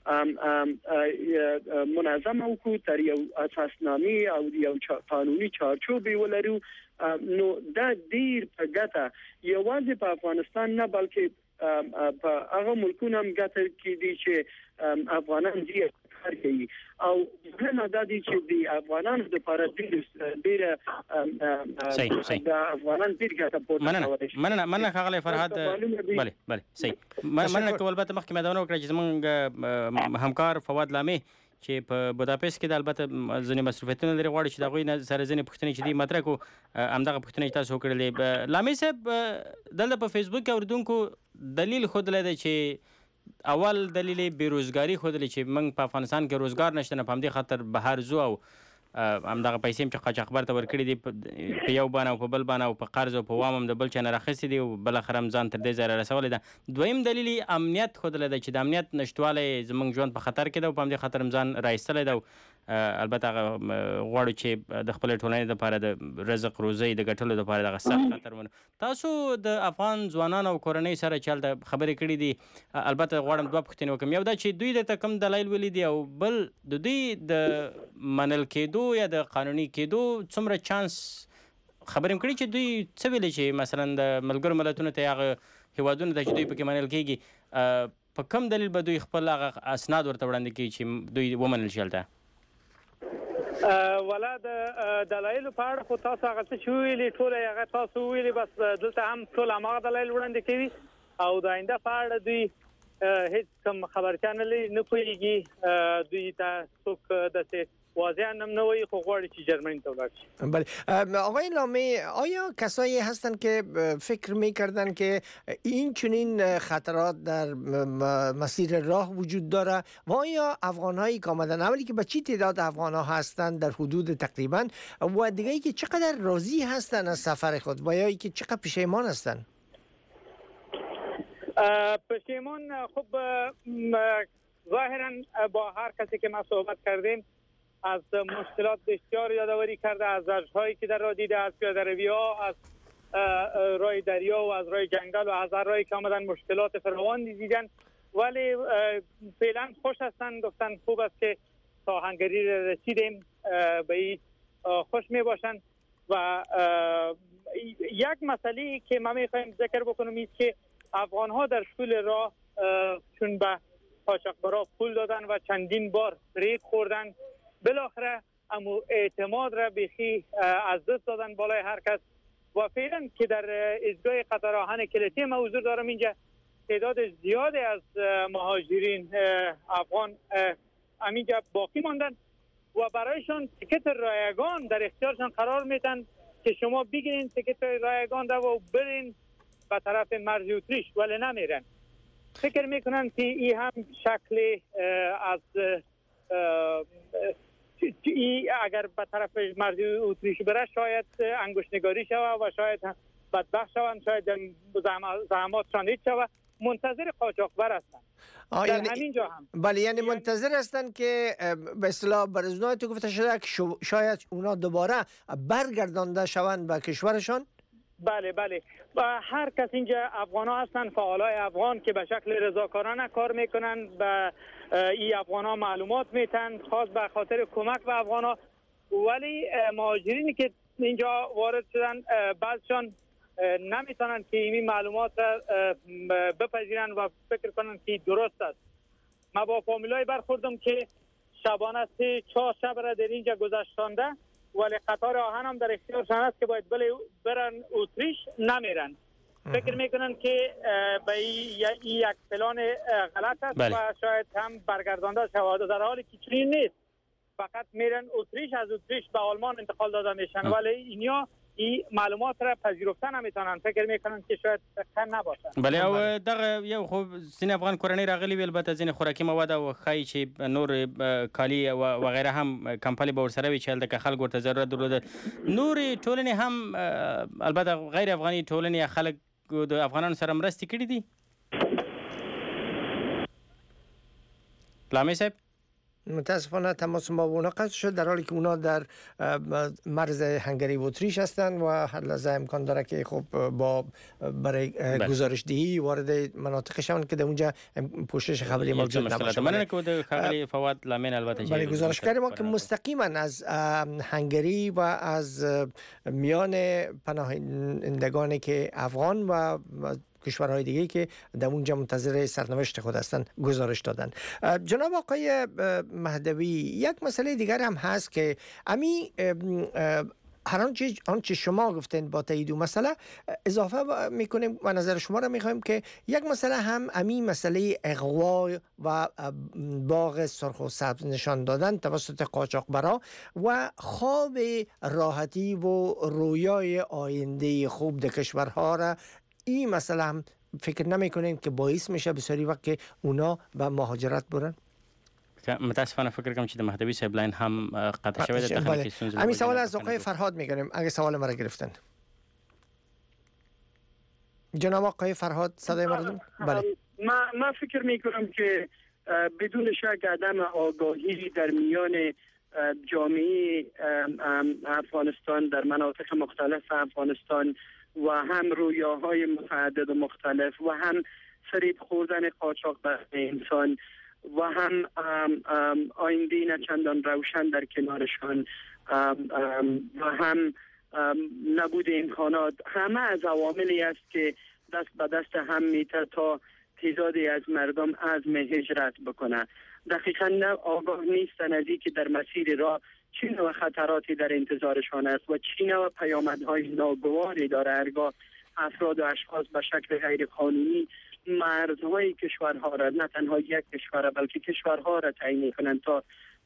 منظم وکړو تر یو اساسنامې او یو قانوني چارچوب ولرو، نو دا ډیر په ګټه یوازې په افغانستان نه بلکې په هغه ملکونو هم ګټه کې دي چې افغانان دي کار کوي. او مهمه دا دي چې د افغانانو د لپاره ډیره د افغانان ډیر ګټه پورته کوي. مننه مننه ښاغلی فرهاد. بله بله صحیح مننه کول. البته مخکې مې دا ونه وکړه چې زموږ همکار فواد لامي چې په بوداپست کې د البته ځینې مصروفیتونه لري غواړي چې د هغوی سره ځینې پوښتنې چې دي مطرح کړو، همدغه پوښتنې چې تاسو وکړلې. لامي صاحب دلته په فیسبوک کې اورېدونکو دلیل ښودلی دی چې اول دلیل بیروزګاري ښودلی چې موږ په افغانستان کې روزګار نشته، نه په همدې خاطر بهر ځو او همدغه پیسې هم چې قاچاقبر ته ورکړي دي په یو بانه او په بل بانه او په قرض او په وام هم د بل چا نه راخیستې دي او بالاخره هم ځان تر دې ځایه رسولی ده. دویم دلیل یې امنیت ښودلی دی چې د امنیت نشتوالی زموږ ژوند په خطر کې ده او په همدې خاطر هم ځان رایستلی ده. البته هغه غواړو چې د خپلې ټولنې دپاره د رزق روزۍ د ګټلو دپاره دغه سخت خطر ونه. تاسو د افغان ځوانانو او کورنۍ سره چې هلته خبرې کړي دي، البته غواړم دوه پوښتنې وکړم. یو دا چې دوی درته کوم دلایل ویلي دي او بل د دوی د منل کېدو یا د قانوني کېدو څومره چانس خبرې هم کړي چې دوی څه ویلي چې مثلا د ملګرو ملتونو ته هغه هېوادونو ته چې دوی پکې منل کېږي په کوم دلیل به دوی خپل هغه اسناد ورته وړاندې کړي چې دوی ومنل شي هلته؟ ولا د دلایلو په اړه خو تاسو هغه څه چې ویلي ټول هغه تاسو ویلي، بس دلته هم ټول هماغه دلایل وړاندې کوي او د آینده په اړه دوی هیڅ کوم خبرتیا نه لري، نه پوهېږي دوی ته څوک داسې واضحا نمنوی خو غواړي چې جرمنی ته ولاړ شي. بله آقای لامی، آیا کسایی هستند که فکر میکردن که این چنین خطرات در مسیر راه وجود داره و آیا افغانهایی که آمدن اولی که به چی تعداد افغانها هستند در حدود تقریبا و دیگه ای که چقدر راضی هستند از سفر خود و یا ای که چقدر پشیمان هستند؟ پشیمان خب ظاهرا با هر کسی که ما صحبت کردیم از مشکلات بسیار یادآوری کرده، از زجرهایی که در راه دیده، از پیاده روی ها، از راه دریا و از راه جنگل و از هر راهی که آمدن مشکلات فراوان دیدن، ولی فعلا خوش هستن. گفتن خوب است که تا هنگری رسیدیم، به این خوش می باشن. و یک مسئله که ما میخوایم ذکر بکنم است که افغان ها در طول راه چون به قاچاقبرا پول دادن و چندین بار فریب خوردن، بالاخره امو اعتماد را بیخی از دست دادن بالای هر کس. و فعلا که در ایستگاه قطار آهن کلیتی ما حضور دارم اینجا، تعداد زیادی از مهاجرین افغان همینجا باقی ماندن و برایشان تیکت رایگان در اختیارشان قرار میدن که شما بگیرین تیکت رایگان را و برین به طرف مرز اتریش، ولی نمیرن. فکر میکنن که این هم شکل از ای اگر به طرف مرز اتریش بره شاید انگشتنگاری شود و شاید بدبخت شوند، شاید زحماتشان هیچ شود. منتظر قاچاقبر هستن در یعنی همینجا هم. بله، یعنی منتظر هستن که به اصطلاح برزنای تو گفته شده که شاید اونا دوباره برگردانده شوند به کشورشان. بله بله، و هر کس اینجا افغان ها هستن، فعالای افغان که به شکل رضاکارانه کار میکنن، به این افغان ها معلومات میتن خاص به خاطر کمک به افغان ها. ولی مهاجرینی که اینجا وارد شدن بعضشان نمیتونن که این معلومات را بپذیرن و فکر کنن که درست است. ما با فامیلای برخوردم که شبانه سه چهار شب را در اینجا گذشتانده، ولی قطار آهن هم در اختیارشان است که باید بله برن اتریش، نمیرن. فکر میکنن که به این یک پلان غلط است بله. و شاید هم برگردانده شود، در حالی که چنین نیست. فقط میرن اتریش، از اتریش به آلمان انتقال داده میشن، ولی اینیا این معلومات را پذیرفته نمیتونن. فکر میکنن که شاید دقیق نباشن. بله، او دغه یو خو سین افغان کورنۍ راغلي ویل البته ځینې خوراکي مواد او خای چې نور کالی او غیره هم کمپنی به ورسره وی چې د خلک ورته ضرورت درلوده. نور ټولنې هم البته غیر افغاني ټولنې خلک د افغانانو سره مرستې کړې دي. لامی صاحب، متاسفانه تماس ما با اونا قطع شد، در حالی که اونا در مرز هنگری و اتریش هستند و هر لحظه امکان داره که خب با برای گزارش دهی وارد مناطق شوند که در اونجا پوشش خبری موجود نباشه. من که د خبری فواد لامین البته برای گزارشگر ما که مستقیما از هنگری و از میان پناهندگانی که افغان و کشورهای دیگه که در اونجا منتظر سرنوشت خود هستند گزارش دادن. جناب آقای مهدوی، یک مسئله دیگر هم هست که امی هر آنچه آنچه شما گفتین با تایید و مسئله اضافه میکنیم و نظر شما را میخوایم که یک مسئله هم امی مسئله اغوا و باغ سرخ و سبز نشان دادن توسط قاچاقبرا و خواب راحتی و رویای آینده خوب در کشورها را، این مسئله هم فکر نمی کنین که باعث میشه بسیاری وقت که اونا به مهاجرت برن؟ متاسفانه فکر کنم چې د مهدوی صاحب لاین هم قطع شوی د تخنیکی ستونزې. همین سوال از آقای فرهاد میگیریم اگه سوال ما را گرفتن. جناب آقای فرهاد صدای مردم؟ بله. ما ما فکر میکنم که بدون شک عدم آگاهی در میان جامعه افغانستان در مناطق مختلف افغانستان و هم رویاهای متعدد و مختلف و هم فریب خوردن قاچاق به انسان و هم آینده نچندان روشن در کنارشان و هم نبود امکانات، همه از عواملی است که دست به دست هم میته تا تعدادی از مردم عزم هجرت بکنه. دقیقا نه آگاه نیستن از اینکه در مسیر راه چه نوع خطراتی در انتظارشان است و چه نوع پیامدهای ناگواری داره. هرگاه افراد و اشخاص به شکل غیر قانونی مرزهای کشورها را، نه تنها یک کشور بلکه کشورها را تعیین کنند تا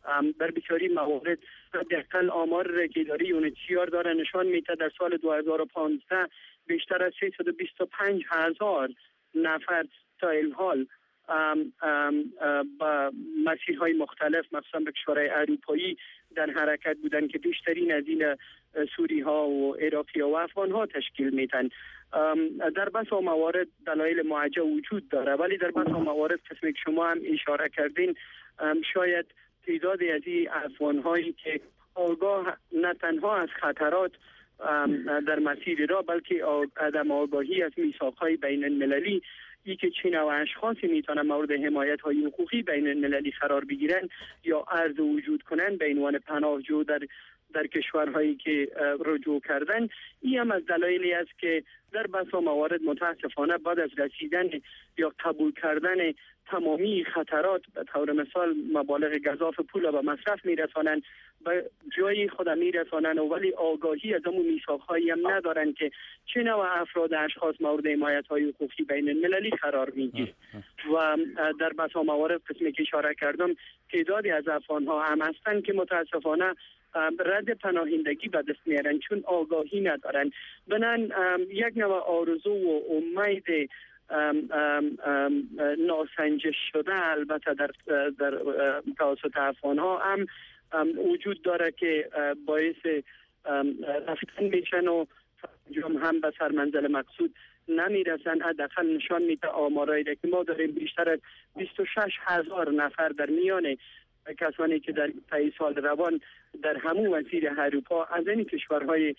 در بسیاری موارد حداقل آمار را که اداره یونیسیار داره نشان میده در سال دو هزار و پانزده بیشتر از سیصد و بیست و پنج هزار نفر تا این حال ام ام با مسیرهای مختلف مخصوصا به کشورهای اروپایی در حرکت بودن که بیشترین از این سوری ها و عراقی ها و افغان ها تشکیل میتن. در بسا موارد دلایل معجزه وجود داره، ولی در بسا موارد قسمی که شما هم اشاره کردین شاید تعدادی از این افغان هایی که آگاه نه تنها از خطرات در مسیر را بلکه عدم آگاهی از میثاق‌های بین المللی ای که چه نوع اشخاصی میتونن مورد حمایت های حقوقی بین المللی قرار بگیرن یا عرض وجود کنن به عنوان پناهجو در در کشورهایی که رجوع کردن، این هم از دلایلی است که در بسا موارد متاسفانه بعد از رسیدن یا قبول کردن تمامی خطرات به طور مثال مبالغ گزاف پول به مصرف میرسانند به جای خود میرسانند ولی آگاهی از اون میثاق‌هایی هم ندارن که چه نوع افراد اشخاص مورد حمایت‌های حقوقی بین المللی قرار میگیرند و در بسا موارد قسمی که اشاره کردم تعدادی از افغان‌ها هم هستند که متاسفانه رد پناهندگی به دست میارن چون آگاهی ندارن. بنان یک نوع آرزو و امید ام ام ام ناسنجش شده البته در در توسط افغان ها هم وجود داره که باعث رفتن میشن و هم به سرمنزل مقصود نمیرسن. حداقل نشان میده آمارایی که ما داریم بیشتر از بیست و شش هزار نفر در میان کسانی که در طی سال روان در همون مسیر اروپا از این کشورهای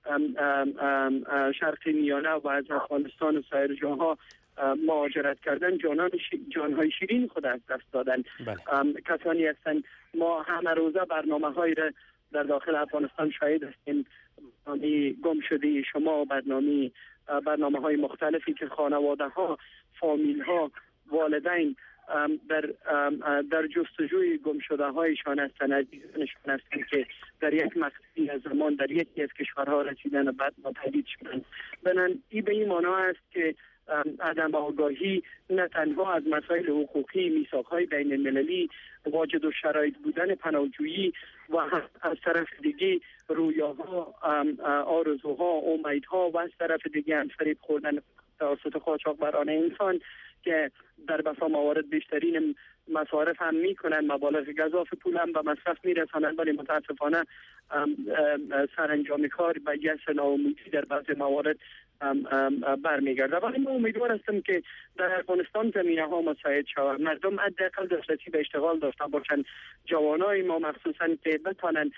شرق میانه و از افغانستان و سایر جاها مهاجرت کردن جانان جانهای شیرین خود از دست دادن. کسانی هستند ما همه روزه برنامه های را در داخل افغانستان شاهد هستیم، برنامه گم شده شما، برنامه برنامه های مختلفی که خانواده ها، فامیل ها، والدین در در جستجوی گم شده هایشان هستند، عزیزانشان هستند که در یک مقطعی از زمان در یکی از کشورها رسیدن و بعد ناپدید شدند. بنابراین این به این معنا است که عدم آگاهی نه تنها از مسائل حقوقی، میثاق‌های بین المللی، واجد و شرایط بودن پناهجویی و از طرف دیگه رویاها، آرزوها، امیدها و از طرف دیگه هم فریب خوردن توسط قاچاقبران انسان که در بسا موارد بیشترین مصارف هم میکنن، مبالغ گزاف پول هم به مصرف میرسانن ولی متاسفانه سرانجام کار به یأس ناامیدی در بعضی موارد برمیگرده. ولی من امیدوار هستم که در افغانستان زمینه ها مساعد شود، مردم حداقل دسترسی به اشتغال داشته باشند، جوانای ما مخصوصا که بتوانند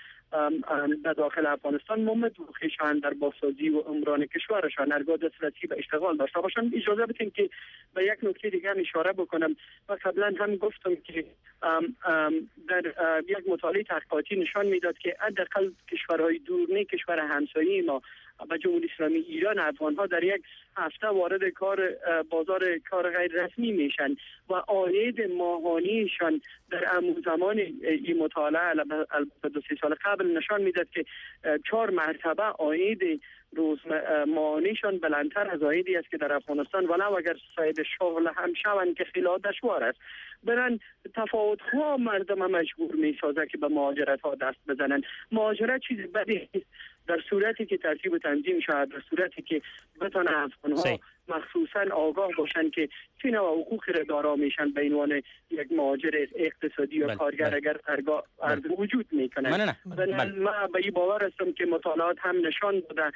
در داخل افغانستان ممد شوند در بازسازی و عمران کشورشان، هرگاه دسترسی به اشتغال داشته باشند. اجازه بدین که به یک نکته دیگه هم اشاره بکنم و قبلا هم گفتم که ام ام در یک مطالعه تحقیقاتی نشان میداد که حداقل کشورهای دور، کشور همسایه ما و جمهوری اسلامی ایران، افغان‌ها در یک هفته وارد کار بازار کار غیر رسمی میشن و عاید ماهانیشان در همون زمان این مطالعه البته دو سه سال قبل نشان میداد که چهار مرتبه عاید روز ماهانیشان بلندتر از عایدی است که در افغانستان ولو اگر صاحب شغل هم شوند که خیلی دشوار است. برن تفاوت ها مردم مجبور میسازه که به مهاجرت ها دست بزنن. مهاجرت چیز بدی نیست در صورتی که ترتیب و تنظیم شود، در صورتی که بتونه افغان ها مخصوصا آگاه باشن که چه نوع حقوقی را دارا میشن به عنوان یک مهاجر اقتصادی یا کارگر اگر عرض وجود میکنه. من به این باور هستم که مطالعات هم نشان داده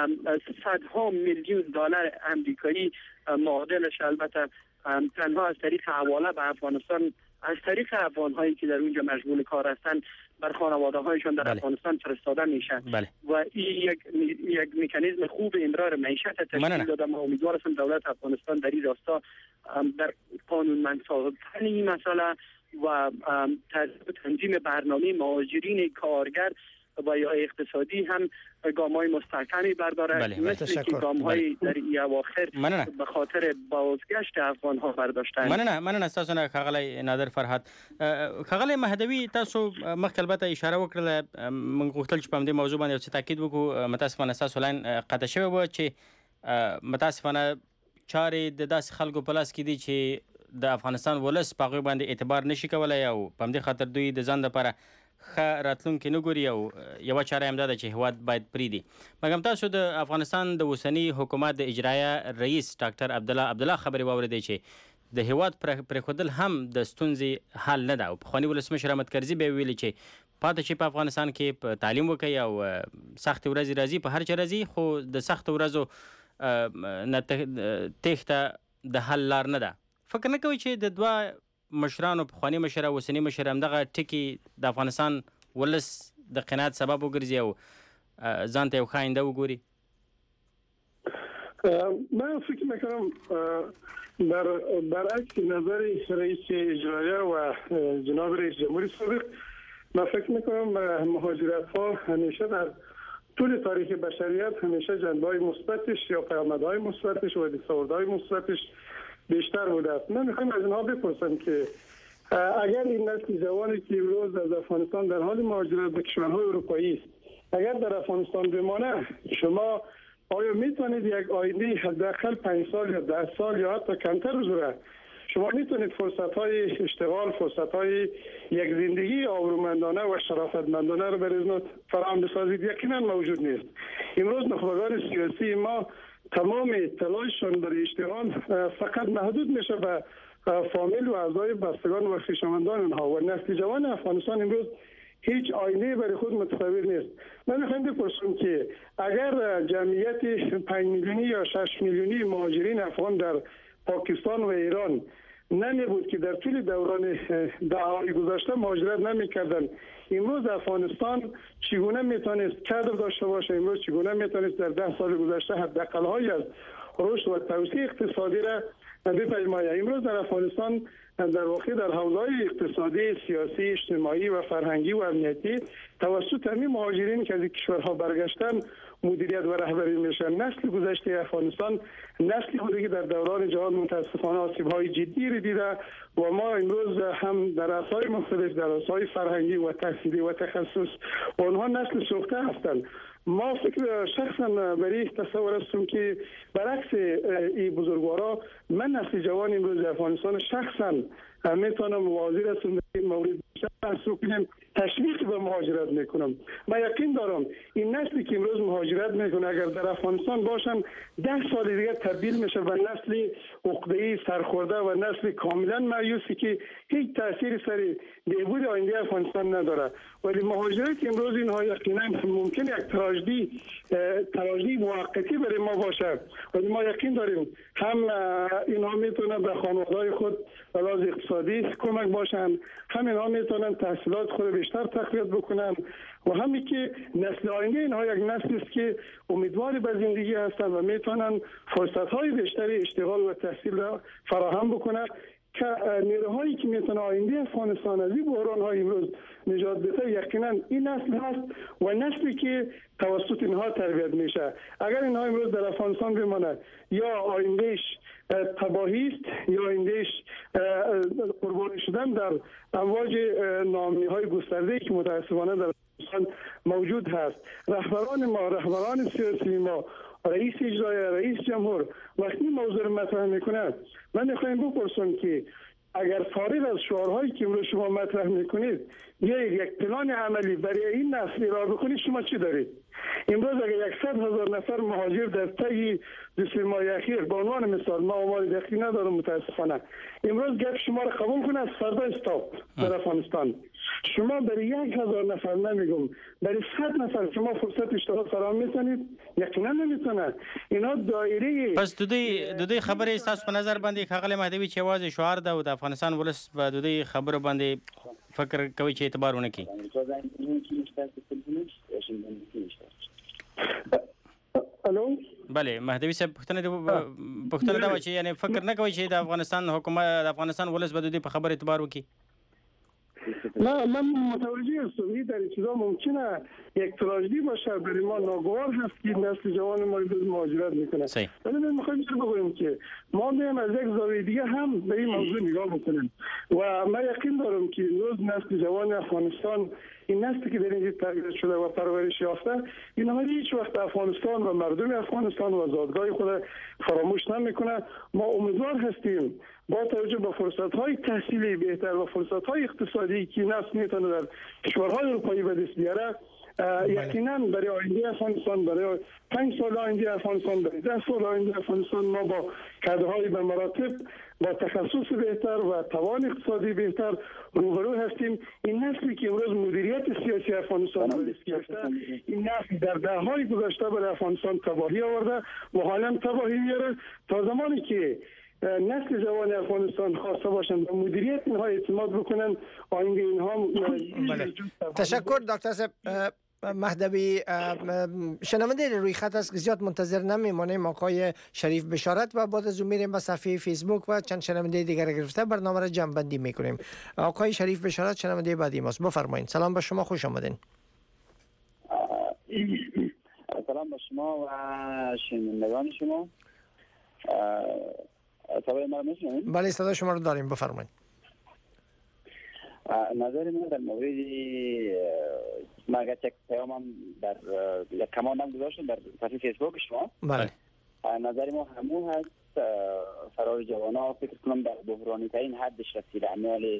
صدها میلیون دلار امریکایی معادلش البته تنها از طریق حواله به افغانستان از طریق افغان هایی که در اونجا مشغول کار هستن بر خانواده هایشان در بله. افغانستان فرستاده میشن بله. و این یک یک مکانیزم خوب امرار معیشت تشکیل داده. ما امیدوار هستم دولت افغانستان در این راستا در قانونمند ساختن این مسئله و تنظیم برنامه مهاجرین کارگر و یا اقتصادی هم گام‌های مستحکمی برداره بله. مثل که گام‌های بله. در این اواخر به خاطر بازگشت افغان‌ها برداشتن. مننه مننه تاسو نه ښاغلی نادر فرهاد. ښاغلی مهدوي تاسو مخکې البته اشاره وکړه، موږ غوښتل چې په همدې موضوع باندې یو څه تاکید وکړو. متاسفانه ستاسو لاین قطع شوی و چې متاسفانه چارې د داسې خلکو په لاس کې دي چې د افغانستان ولس په هغوی باندې اعتبار نشي کولی او په همدې خاطر دوی د ځان لپاره ښه راتلونکي نه ګوري او یوه چاره همدا ده چې هیواد باید پرېږدي. مګم تاسو د افغانستان د اوسني حکومت د اجرایه رئیس ډاکټر عبدالله عبدالله خبرې واورېدی چې د هیواد پرېښودل هم د ستونزې حل نه ده او پخواني ولسمشر احمد کرزي به یې ویلي چې پاتې شي په افغانستان کې په تعلیم وکړي او سختې ورځې راځي، په هر چا راځي، خو د سختو ورځو نه تېښته د حل لار نه ده. فکر نه کوئ چې د دوه مشرانو پخواني مشر او اوسني مشر همدغه ټکي د افغانستان ولس د قناعت سبب وګرځي او ځان ته یو ښه آینده وګوري؟ من فکر میکنم در برعکس نظر رئیس اجرایه و جناب رئیس جمهوری سابق، من فکر میکنم مهاجرت ها همیشه در طول تاریخ بشریت همیشه جنبه‌های مثبتش یا پیامدهای مثبتش و دستاوردهای مثبتش بیشتر بوده است. من میخوایم از اینها بپرسم که اگر این نسل جوانی که امروز از افغانستان در حال مهاجرت به کشورهای اروپایی است، اگر در افغانستان بمانه، شما آیا میتونید یک آینده حداقل پنج سال یا ده سال یا حتی کمتر بذاره؟ شما میتونید فرصت های اشتغال، فرصت های یک زندگی آبرومندانه و شرافتمندانه رو برای فراهم بسازید؟ یقینا موجود نیست. امروز نخبگان سیاسی ما تمام تلاششان برای اشتغال فقط محدود میشه به فامیل و اعضای بستگان و خویشاوندان اونها و نسل جوان افغانستان امروز هیچ آینه برای خود متصور نیست. من میخوایم بپرسم که اگر جمعیت پنج میلیونی یا شش میلیونی مهاجرین افغان در پاکستان و ایران نمی بود که در طول دوران دهه‌های گذشته مهاجرت نمی کردن، امروز افغانستان چگونه میتونست کادر داشته باشه؟ امروز چگونه میتونست در ده سال گذشته حداقل‌هایی از رشد و توسعه اقتصادی را بپیماید؟ امروز در افغانستان در واقع در حوزه‌های اقتصادی، سیاسی، اجتماعی و فرهنگی و امنیتی توسط همین مهاجرین که از کشورها برگشتن مدیریت و رهبری میشن. نسل گذشته افغانستان نسلی بوده که در دوران جهان متاسفانه آسیب‌های جدی را دیده و ما امروز هم در عرصه‌های مختلف، در عرصه‌های فرهنگی و تحصیلی و تخصص اونها نسل سوخته هستند. ما فکر شخصا برای تصور هستم که برعکس این بزرگوارا، من نسل جوان امروز افغانستان شخصا میتونم مواظب هستم در این مورد بیشتر کنم، تشویق به مهاجرت میکنم. من یقین دارم این نسلی که امروز مهاجرت میکنه اگر در افغانستان باشن ده سال دیگه تبدیل میشه به نسلی عقده‌ای سرخورده و نسل کاملا مایوسی که هیچ تأثیری سر بهبود آینده افغانستان نداره. ولی مهاجرت امروز اینها یقینا ممکن یک تراژدی تراژدی موقتی برای ما باشه، ولی ما یقین داریم هم اینها میتونن به خانواده‌های خود به لحاظ اقتصادی کمک باشن، هم اینها میتونن تحصیلات خود بیشتر تقویت بکنن و همین که نسل آینده اینها یک نسلی است که امیدوار به زندگی هستند و میتونن فرصت‌های بیشتری اشتغال و تحصیل را فراهم بکنن که نیروهایی که میتونه آینده افغانستان از این بحران‌های امروز نجات بده یقینا این نسل هست و نسلی که توسط اینها تربیت میشه. اگر اینها امروز در افغانستان بمانه یا آیندهش تباهی است یا آیندهش قربانی شدن در امواج ناامنی‌های گسترده‌ای که متأسفانه در افغانستان موجود هست. رهبران ما، رهبران سیاسی ما، رئیس اجرایی، رئیس جمهور وقتی موضوع مطرح میکنه، من میخوایم بپرسم که اگر فارغ از شعارهایی که امروز شما مطرح میکنید یا یک پلان عملی برای این نسل ارائه بکنید، شما چی دارید؟ امروز اگر صد هزار نفر مهاجر در طی دو سه ماه اخیر به عنوان مثال، ما آمار دقیق ندارم متاسفانه، امروز گپ شما را قبول کنه از فردا استاپ در افغانستان، شما برای یک هزار نفر نمیگم برای صد نفر شما فرصت اشتغال فراهم میکنید؟ یقینا نمیتونه. اینا دایره پس د دې د دې خبرې تاسو په نظر باندې ښاغلی مهدوي چې یوازې شعار ده او د افغانستان ولس په د دې خبرو باندې فکر کوي چې اعتبار ونه کړي؟ الو بله مهدوي صاحب، پوښتنه پوښتنه دا و چې یعنی فکر نه کوي چې د افغانستان حکومت د افغانستان ولس به د دې په خبر اعتبار وکړي؟ نه، من متوجه هستم این در ابتدا ممکنه یک تراژدی باشه، برای ما ناگوار هست که نسل جوان ما امروز مهاجرت میکنه، ولی من میخوایم بگویم که ما میایم از یک زاویه دیگه هم به این موضوع نگاه بکنیم و من یقین دارم که امروز نسل جوان افغانستان این نسلی که در اینجا تربیت شده و پرورش یافته اینا هیچ وقت افغانستان و مردم افغانستان و زادگاه خود فراموش نمیکنه. ما امیدوار هستیم با توجه به فرصت‌های تحصیلی بهتر و فرصت‌های اقتصادی که نفس میتونه در کشورهای اروپایی به دست بیاره، یقینا برای آینده افغانستان، برای پنج سال آینده افغانستان، برای ده سال آینده افغانستان ما با کادرهای به مراتب با تخصص بهتر و توان اقتصادی بهتر روبرو هستیم. این نسلی که امروز مدیریت سیاسی افغانستان به دست گرفته، این نسل در دهه‌های گذشته برای افغانستان تباهی آورده و حالا تباهی میاره. تا زمانی که نسل جوان افغانستان خواسته باشند و مدیریت اینها اعتماد بکنن، آینده اینها تشکر دکتر صاحب مهدوی. شنونده روی خط است که زیاد منتظر نمیمانیم. آقای شریف بشارت و بعد از اون میریم به صفحه فیسبوک و چند شنونده دیگر گرفته برنامه را جمع بندی میکنیم. آقای شریف بشارت شنونده بعدی ماست، بفرمایید. سلام به شما، خوش آمدین. سلام به شما و شنوندگان شما. صدای ما میشنوید؟ بله صدای شما رو داریم، بفرمایید. نظر من در مورد ما اگر یک پیامم در یک کماندم گذاشتم در صفحه فیسبوک شما. بله. نظر ما همون هست، فرار جوانا فکر کنم در بحرانی ترین حدش رسیده. امیال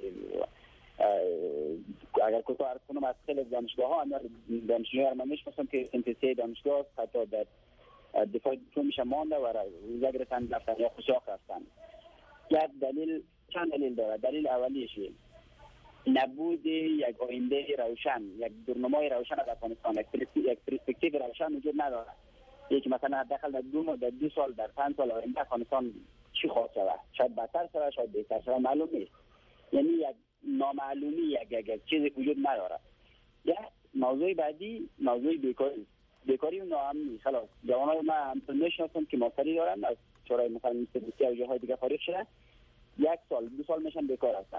اگر کوتاه عرض کنم از خیلی دانشگاه ها، امیال دانشجویان من میشناسم که انتسیه دانشگاه حتی در دفاع دکتر میشه مانده و روزه گرفتن رفتن یا خوشاق رفتن. یک دلیل، چند دلیل داره. دلیل اولیش نبود یک آینده روشن، یک دورنمای روشن از افغانستان، یک پرسپکتیو روشن وجود نداره. یکی مثلا حداقل در دو در دو سال در پنج سال آینده افغانستان چی خواهد شود؟ شاید بدتر شود، شاید بهتر شود، معلوم نیست. یعنی یک نامعلومی، یک یک چیزی وجود نداره. یا موضوع بعدی موضوع بیکاری. بیکاری و ناامنی. خلاص جوانای ما هم میشناسم که ماستری دارن، از شورای مثلا مستقلی و جاهای دیگه فارغ شدن، یک سال دو سال میشن بیکار هستن.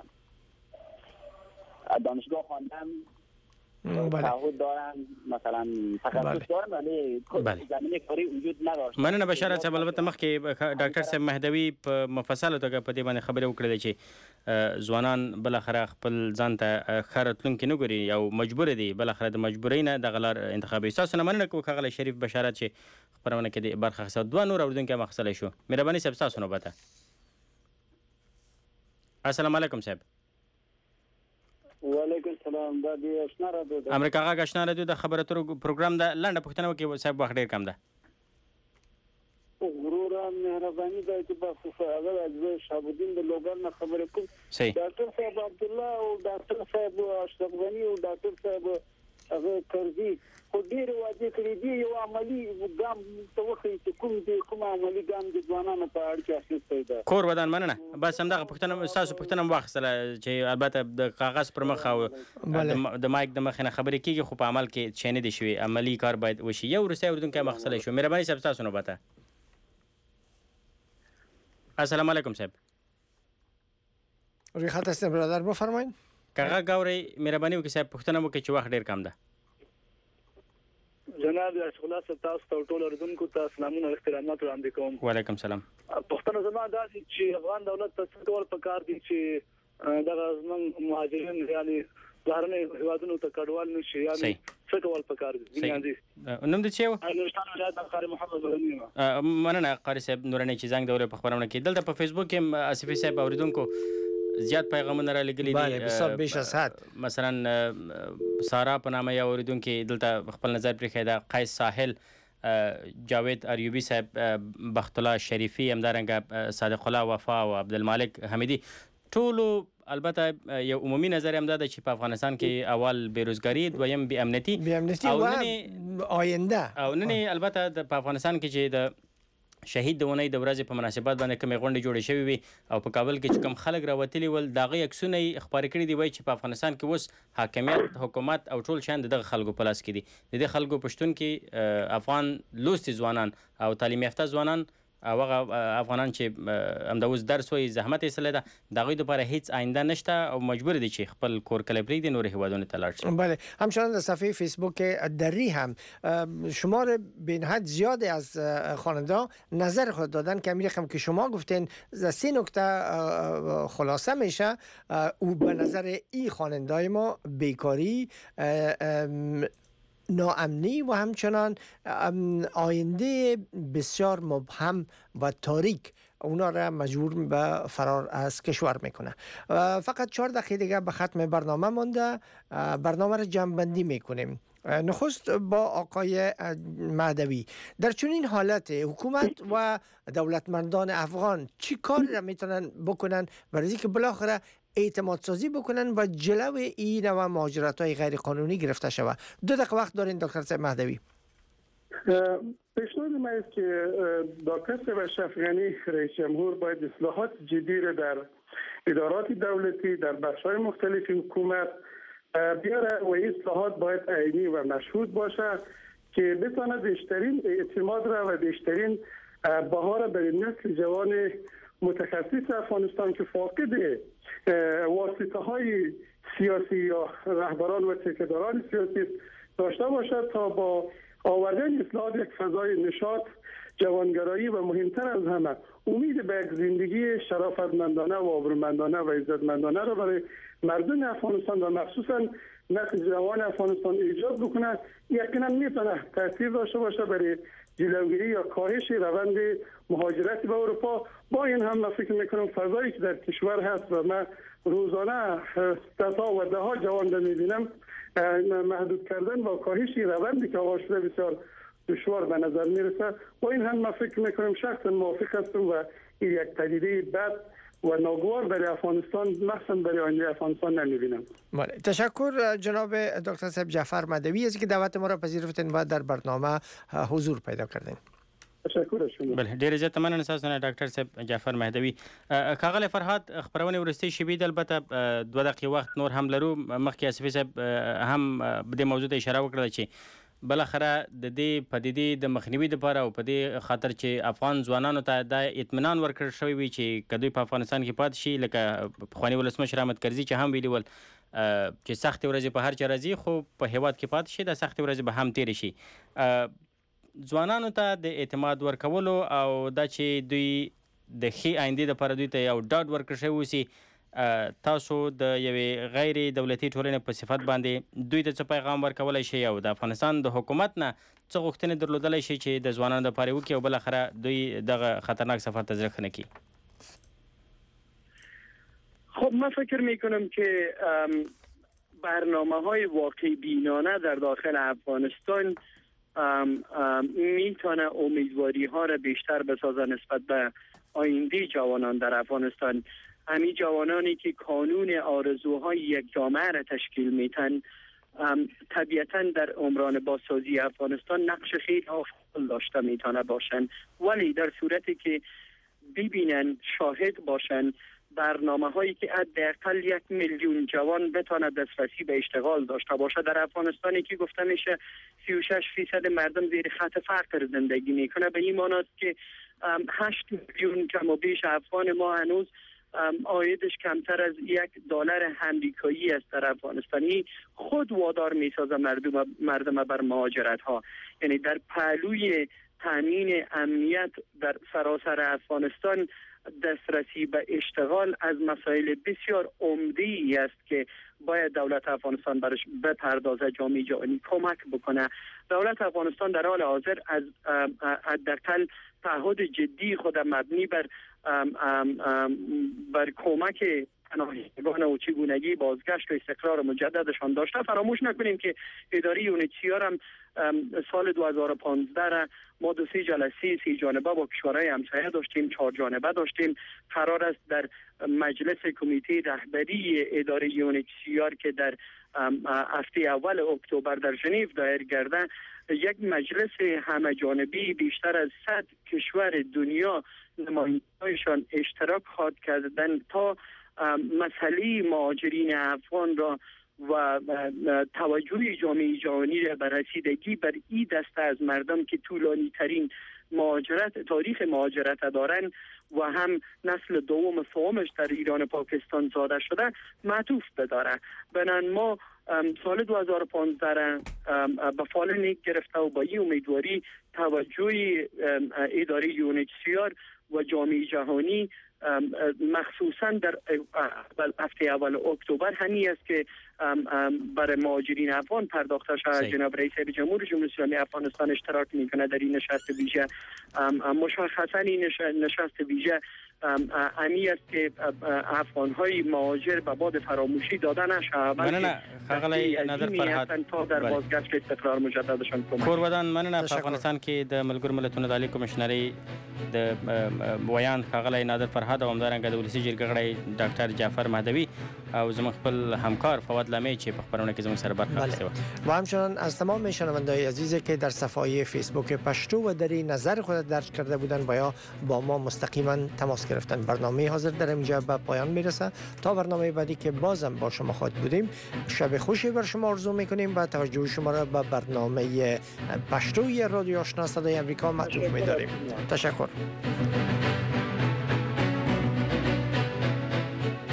دانشگاه خواندن، تعهد دارن، مثلا تخصص دارن ولی زمینه کاری وجود نداشت. مننه بشارت صاحب. البته مخکې ډاکټر صاحب مهدوي په مفصله توګه په دې باندې خبرې وکړې چې ځوانان بلاخره خپل ځان ته ښه راتلونکی نه ګوري او مجبور دي بلاخره د مجبورۍ نه دغه لار انتخابوي. ستاسو نه مننه کوو ښاغلی شریف بشارت چې خپرونه کې د برخه اخیسته. دوه نور اورېدونکي هم اخیستلی شو. مهرباني صاحب ستاسو نوبت ده. السلام علیکم صاحب. وعلیکم السلام. دا د اشنا رادیو د امریکا غږ اشنا رادیو د خبرو اترو پروګرام ده. لنډه پوښتنه وکړئ صاحب، وخت ډېر کم ده. غرور مهرباني ده چې په هغه د شهاب الدین د لوګر نه خبرې کوم. ډاکټر صاحب عبدالله او ډاکټر صاحب اشرف غنی او ډاکټر صاحب هغه کرزي خو ډېر واضح کړي دي یو عملی ګام ته وخی چې کوم دي کوم عملی ګام د ځوانانو په اړه کې اخیستی ده. کور ودان مننه. بس همدغه پوښتنه ستاسو پوښتنه واخیستله چې البته د کاغذ پر مخ او د مایک د مخ نه خبرې کیږي خو په عمل کې چې نه دي شوي. عملی کار باید وشي. یو وروستی اورېدونکی هم اخیستلی شو. مهرباني صاحب ستاسو نوبت ده. السلام علیکم صاحب. روی خط هستیم برادر، بفرمایید. که غږ اورئ مهرباني وکړئ صاحب، پوښتنه وکړئ چې وخت ډېر کم ده. جناب اشغال صاحب تاسو ته ټول اردوونکو ته سلامونه او احترامات وړاندې کوم. وعلیکم سلام. پښتنه زما دا چې افغان دولت ته څه ډول پکار دي چې دغه زموږ مهاجرین یعنی بهرني هیوادونو ته کډوال نشي، یعنی څه ډول پکار دي؟ بنیادي نوم دې څه و؟ نورستان ولایت قاری محمد نورانی. مننه قاری صاحب نورانی چې زنګ دولت په خبرونه کې دلته په فیسبوک کې اسفي صاحب اوریدونکو زیات پیغامونه را لګلي دي. بله بیش از حد. مثلا سارا په نامه یو اوریدونکي دلته خپل نظر پرېښی ده. قیس ساحل، جاوید اریوبی صاحب، بخت الله شریفي، همدارنګه صادق الله وفا او عبدالمالک حمیدي، ټولو البته یو عمومي نظر هم دا ده چې په افغانستان کې اول بیروزګاري، دویم بې امنیتي بې امنیتي او آینده او نن البته په افغانستان کې چې د شهید د ونې د ورځې په مناسبت باندې کومې غونډې جوړې شوې وي او په کابل کې چې کوم خلک راوتلي ول د هغې عکسونه یې خپاره کړي دي، وایي چې په افغانستان کې اوس حاکمیت، حکومت او ټول شیان د دغه خلکو په لاس کې دي. د دې خلکو په شتون کې افغان لوستي ځوانان او تعلیم یافته ځوانان او هغه افغانان چې همداوس درس وایي زحمت یې ایستلی ده د هغوی دپاره هیڅ آینده نشته او مجبور دي چې خپل کور کلی پرېږدي نورو هیوادونو ته لاړ شي. بله، همچنان در صفحه فیسبوک دری هم شمار بین‌حد زیادی از خواننده نظر خود دادن که امیر هم که شما گفتین سه نکته خلاصه میشه. او به نظر ای خواننده ما بیکاری، ناامنی و همچنان آینده بسیار مبهم و تاریک اونا را مجبور به فرار از کشور میکنه. فقط چهار دقیقه دیگه به ختم برنامه مانده. برنامه را جمع‌بندی میکنیم. نخست با آقای مهدوی، در چنین حالت حکومت و دولتمندان افغان چی کار را میتونن بکنن برای اینکه بالاخره اعتماد سازی بکنن و جلو این و مهاجرت های غیر قانونی گرفته شود؟ دو دقیقه وقت دارین دکتر صاحب مهدوی. پیشنهاد من است که دکتر صاحب اشرف غنی رئیس جمهور باید اصلاحات جدی را در ادارات دولتی در بخش‌های مختلف حکومت بیاره و اصلاحات باید عینی و مشهود باشه که بتونه بیشترین اعتماد را و بیشترین بهار برای نسل جوان متخصص افغانستان که فاقد واسطه های سیاسی یا رهبران و ټیکه‌داران سیاسی داشته باشد تا با آوردن اصلاحات یک فضای نشاط، جوانگرایی و مهمتر از همه امید به یک زندگی شرافتمندانه و آبرومندانه و عزتمندانه را برای مردم افغانستان و مخصوصا نسل جوان افغانستان ایجاد بکنه، یقینا میتونه تاثیر داشته باشه برای جلوگیری یا کاهش روند مهاجرت به اروپا. با این هم من فکر میکنم فضایی که در کشور هست و من روزانه صدها و ده ها جوان را میبینم، محدود کردن و کاهش روندی که آغاز شده بسیار دشوار به نظر میرسه. با این هم من فکر میکنم شخصا موافق هستم و این یک پدیده بد و ناگوار برای افغانستان، مخصوصا برای آینده افغانستان نمیبینم. تشکر جناب دکتر صاحب جعفر مهدوی از که دعوت ما را پذیرفتین و در برنامه حضور پیدا کردین. تشکر شما. بله، ډیر زیات مننه تاسو نه ډاکټر صاحب جعفر مهدوی. کاغله فرهاد خبرونه ورستي شوي د البته دوه دقیقې وخت نور هم لرو. مخکې اسفي صاحب هم د موضوع ته اشاره وکړه چې بالاخره د دې پدیدې د مخنیوي لپاره او په دې خاطر چې افغان ځوانانو ته د اطمینان ورکړل شوی وي چې کدوې په افغانستان کې پاتې شي، لکه پخواني ولسمشر احمد کرزي چې هم ویلي ول چې سختې ورځې په هر چا راځي خو په هیواد کې پاتې شي، د سختې ورځې به هم تېرې شي. ځوانانو ته د اعتماد ورکولو او دا چې دوی د ښې آیندې لپاره دوی ته یو ډاډ ورکړل شوی اوسي، تاسو د یوې غیر دولتي ټولنې په صفت باندې دوی ته څه پیغام ورکولی شئ او د افغانستان د حکومت نه څه غوښتنې درلودلی شئ چې د ځوانانو دپاره یې وکړي او بالاخره دوی دغه خطرناک سفر ته زړه ښه نه کړي؟ خب من فکر میکنم که برنامه های واقع بینانه در داخل افغانستان میتونه امیدواری ها را بیشتر بسازه نسبت به آینده جوانان در افغانستان. همین جوانانی که کانون آرزوهای یک جامعه را تشکیل میتن طبیعتا در عمران بازسازی افغانستان نقش خیلی افضل داشته میتونه باشن، ولی در صورتی که ببینن، شاهد باشن برنامه هایی که حداقل یک میلیون جوان بتونه دسترسی به اشتغال داشته باشه. در افغانستانی که گفته میشه سی و شش فیصد مردم زیر خط فقر زندگی میکنه، به این معنی است که هشت میلیون کم و بیش افغان ما هنوز عایدش کمتر از یک دلار امریکایی است در افغانستانی. خود وادار میسازه مردم مردم بر مهاجرت ها. یعنی در پهلوی تامین امنیت در سراسر افغانستان دسترسی به اشتغال از مسائل بسیار عمده‌ای است که باید دولت افغانستان برش بپردازه، جامعه جهانی کمک بکنه. دولت افغانستان در حال حاضر از حداقل تعهد جدی خود مبنی بر ام ام ام بر کمک پناهندگان و چگونگی بازگشت و استقرار مجددشان داشته. فراموش نکنیم که اداره یونیتسیار هم سال دو هزار و پانزده را ما دو سه جلسه سی جانبه با کشورهای همسایه داشتیم، چهار جانبه داشتیم. قرار است در مجلس کمیته رهبری اداره یونیتسیار که در هفته اول اکتبر در ژنو دایر گردد، یک مجلس همه جانبی بیشتر از صد کشور دنیا نمایندگانشان اشتراک خواهد کردن تا مسئله مهاجرین افغان را و توجه جامعه جهانی را به رسیدگی بر این دسته از مردم که طولانی ترین مهاجرت تاریخ مهاجرت دارن و هم نسل دوم سومش در ایران و پاکستان زاده شده معطوف بداره. بنان ما سال دو هزار و پانزده به فال نیک گرفته و با این امیدواری توجه اداره یونیچسیار و جامعه جهانی مخصوصا در هفته اول اکتبر همی است که برای مهاجرین افغان پرداخته شده. جناب رئیس جمهور جمهوری اسلامی افغانستان اشتراک میکنه در این نشست ویژه. مشخصا این نشست ویژه امی است که افغان‌های مهاجر به باد فراموشی داده نشه. مننه خغلی نادر فرهاد تا در بازگشت استقرار مجددشان کمک. کورودان مننه. په افغانستان کې د ملګرو ملتونو د عالی کمشنري د بیان خغلی نادر فرهاد او همدارنګه د ولسی جرګې غړی ډاکټر جعفر مهدوی او زموږ خپل همکار فواد لمی چې په خبرونه کې زموږ سره برخه اخیسته و. و همچنان از تمام شنونده‌های عزیزی که در صفحه فیسبوک پشتو و در نظر خود درج کرده بودند و یا با ما مستقیما تماس گرفتن. برنامه حاضر در اینجا به پایان میرسه. تا برنامه بعدی که بازم با شما خواهد بودیم، شب خوشی بر شما آرزو میکنیم و توجه شما را به برنامه پشتوی رادیو آشنا صدای آمریکا معطوف می‌داریم. تشکر.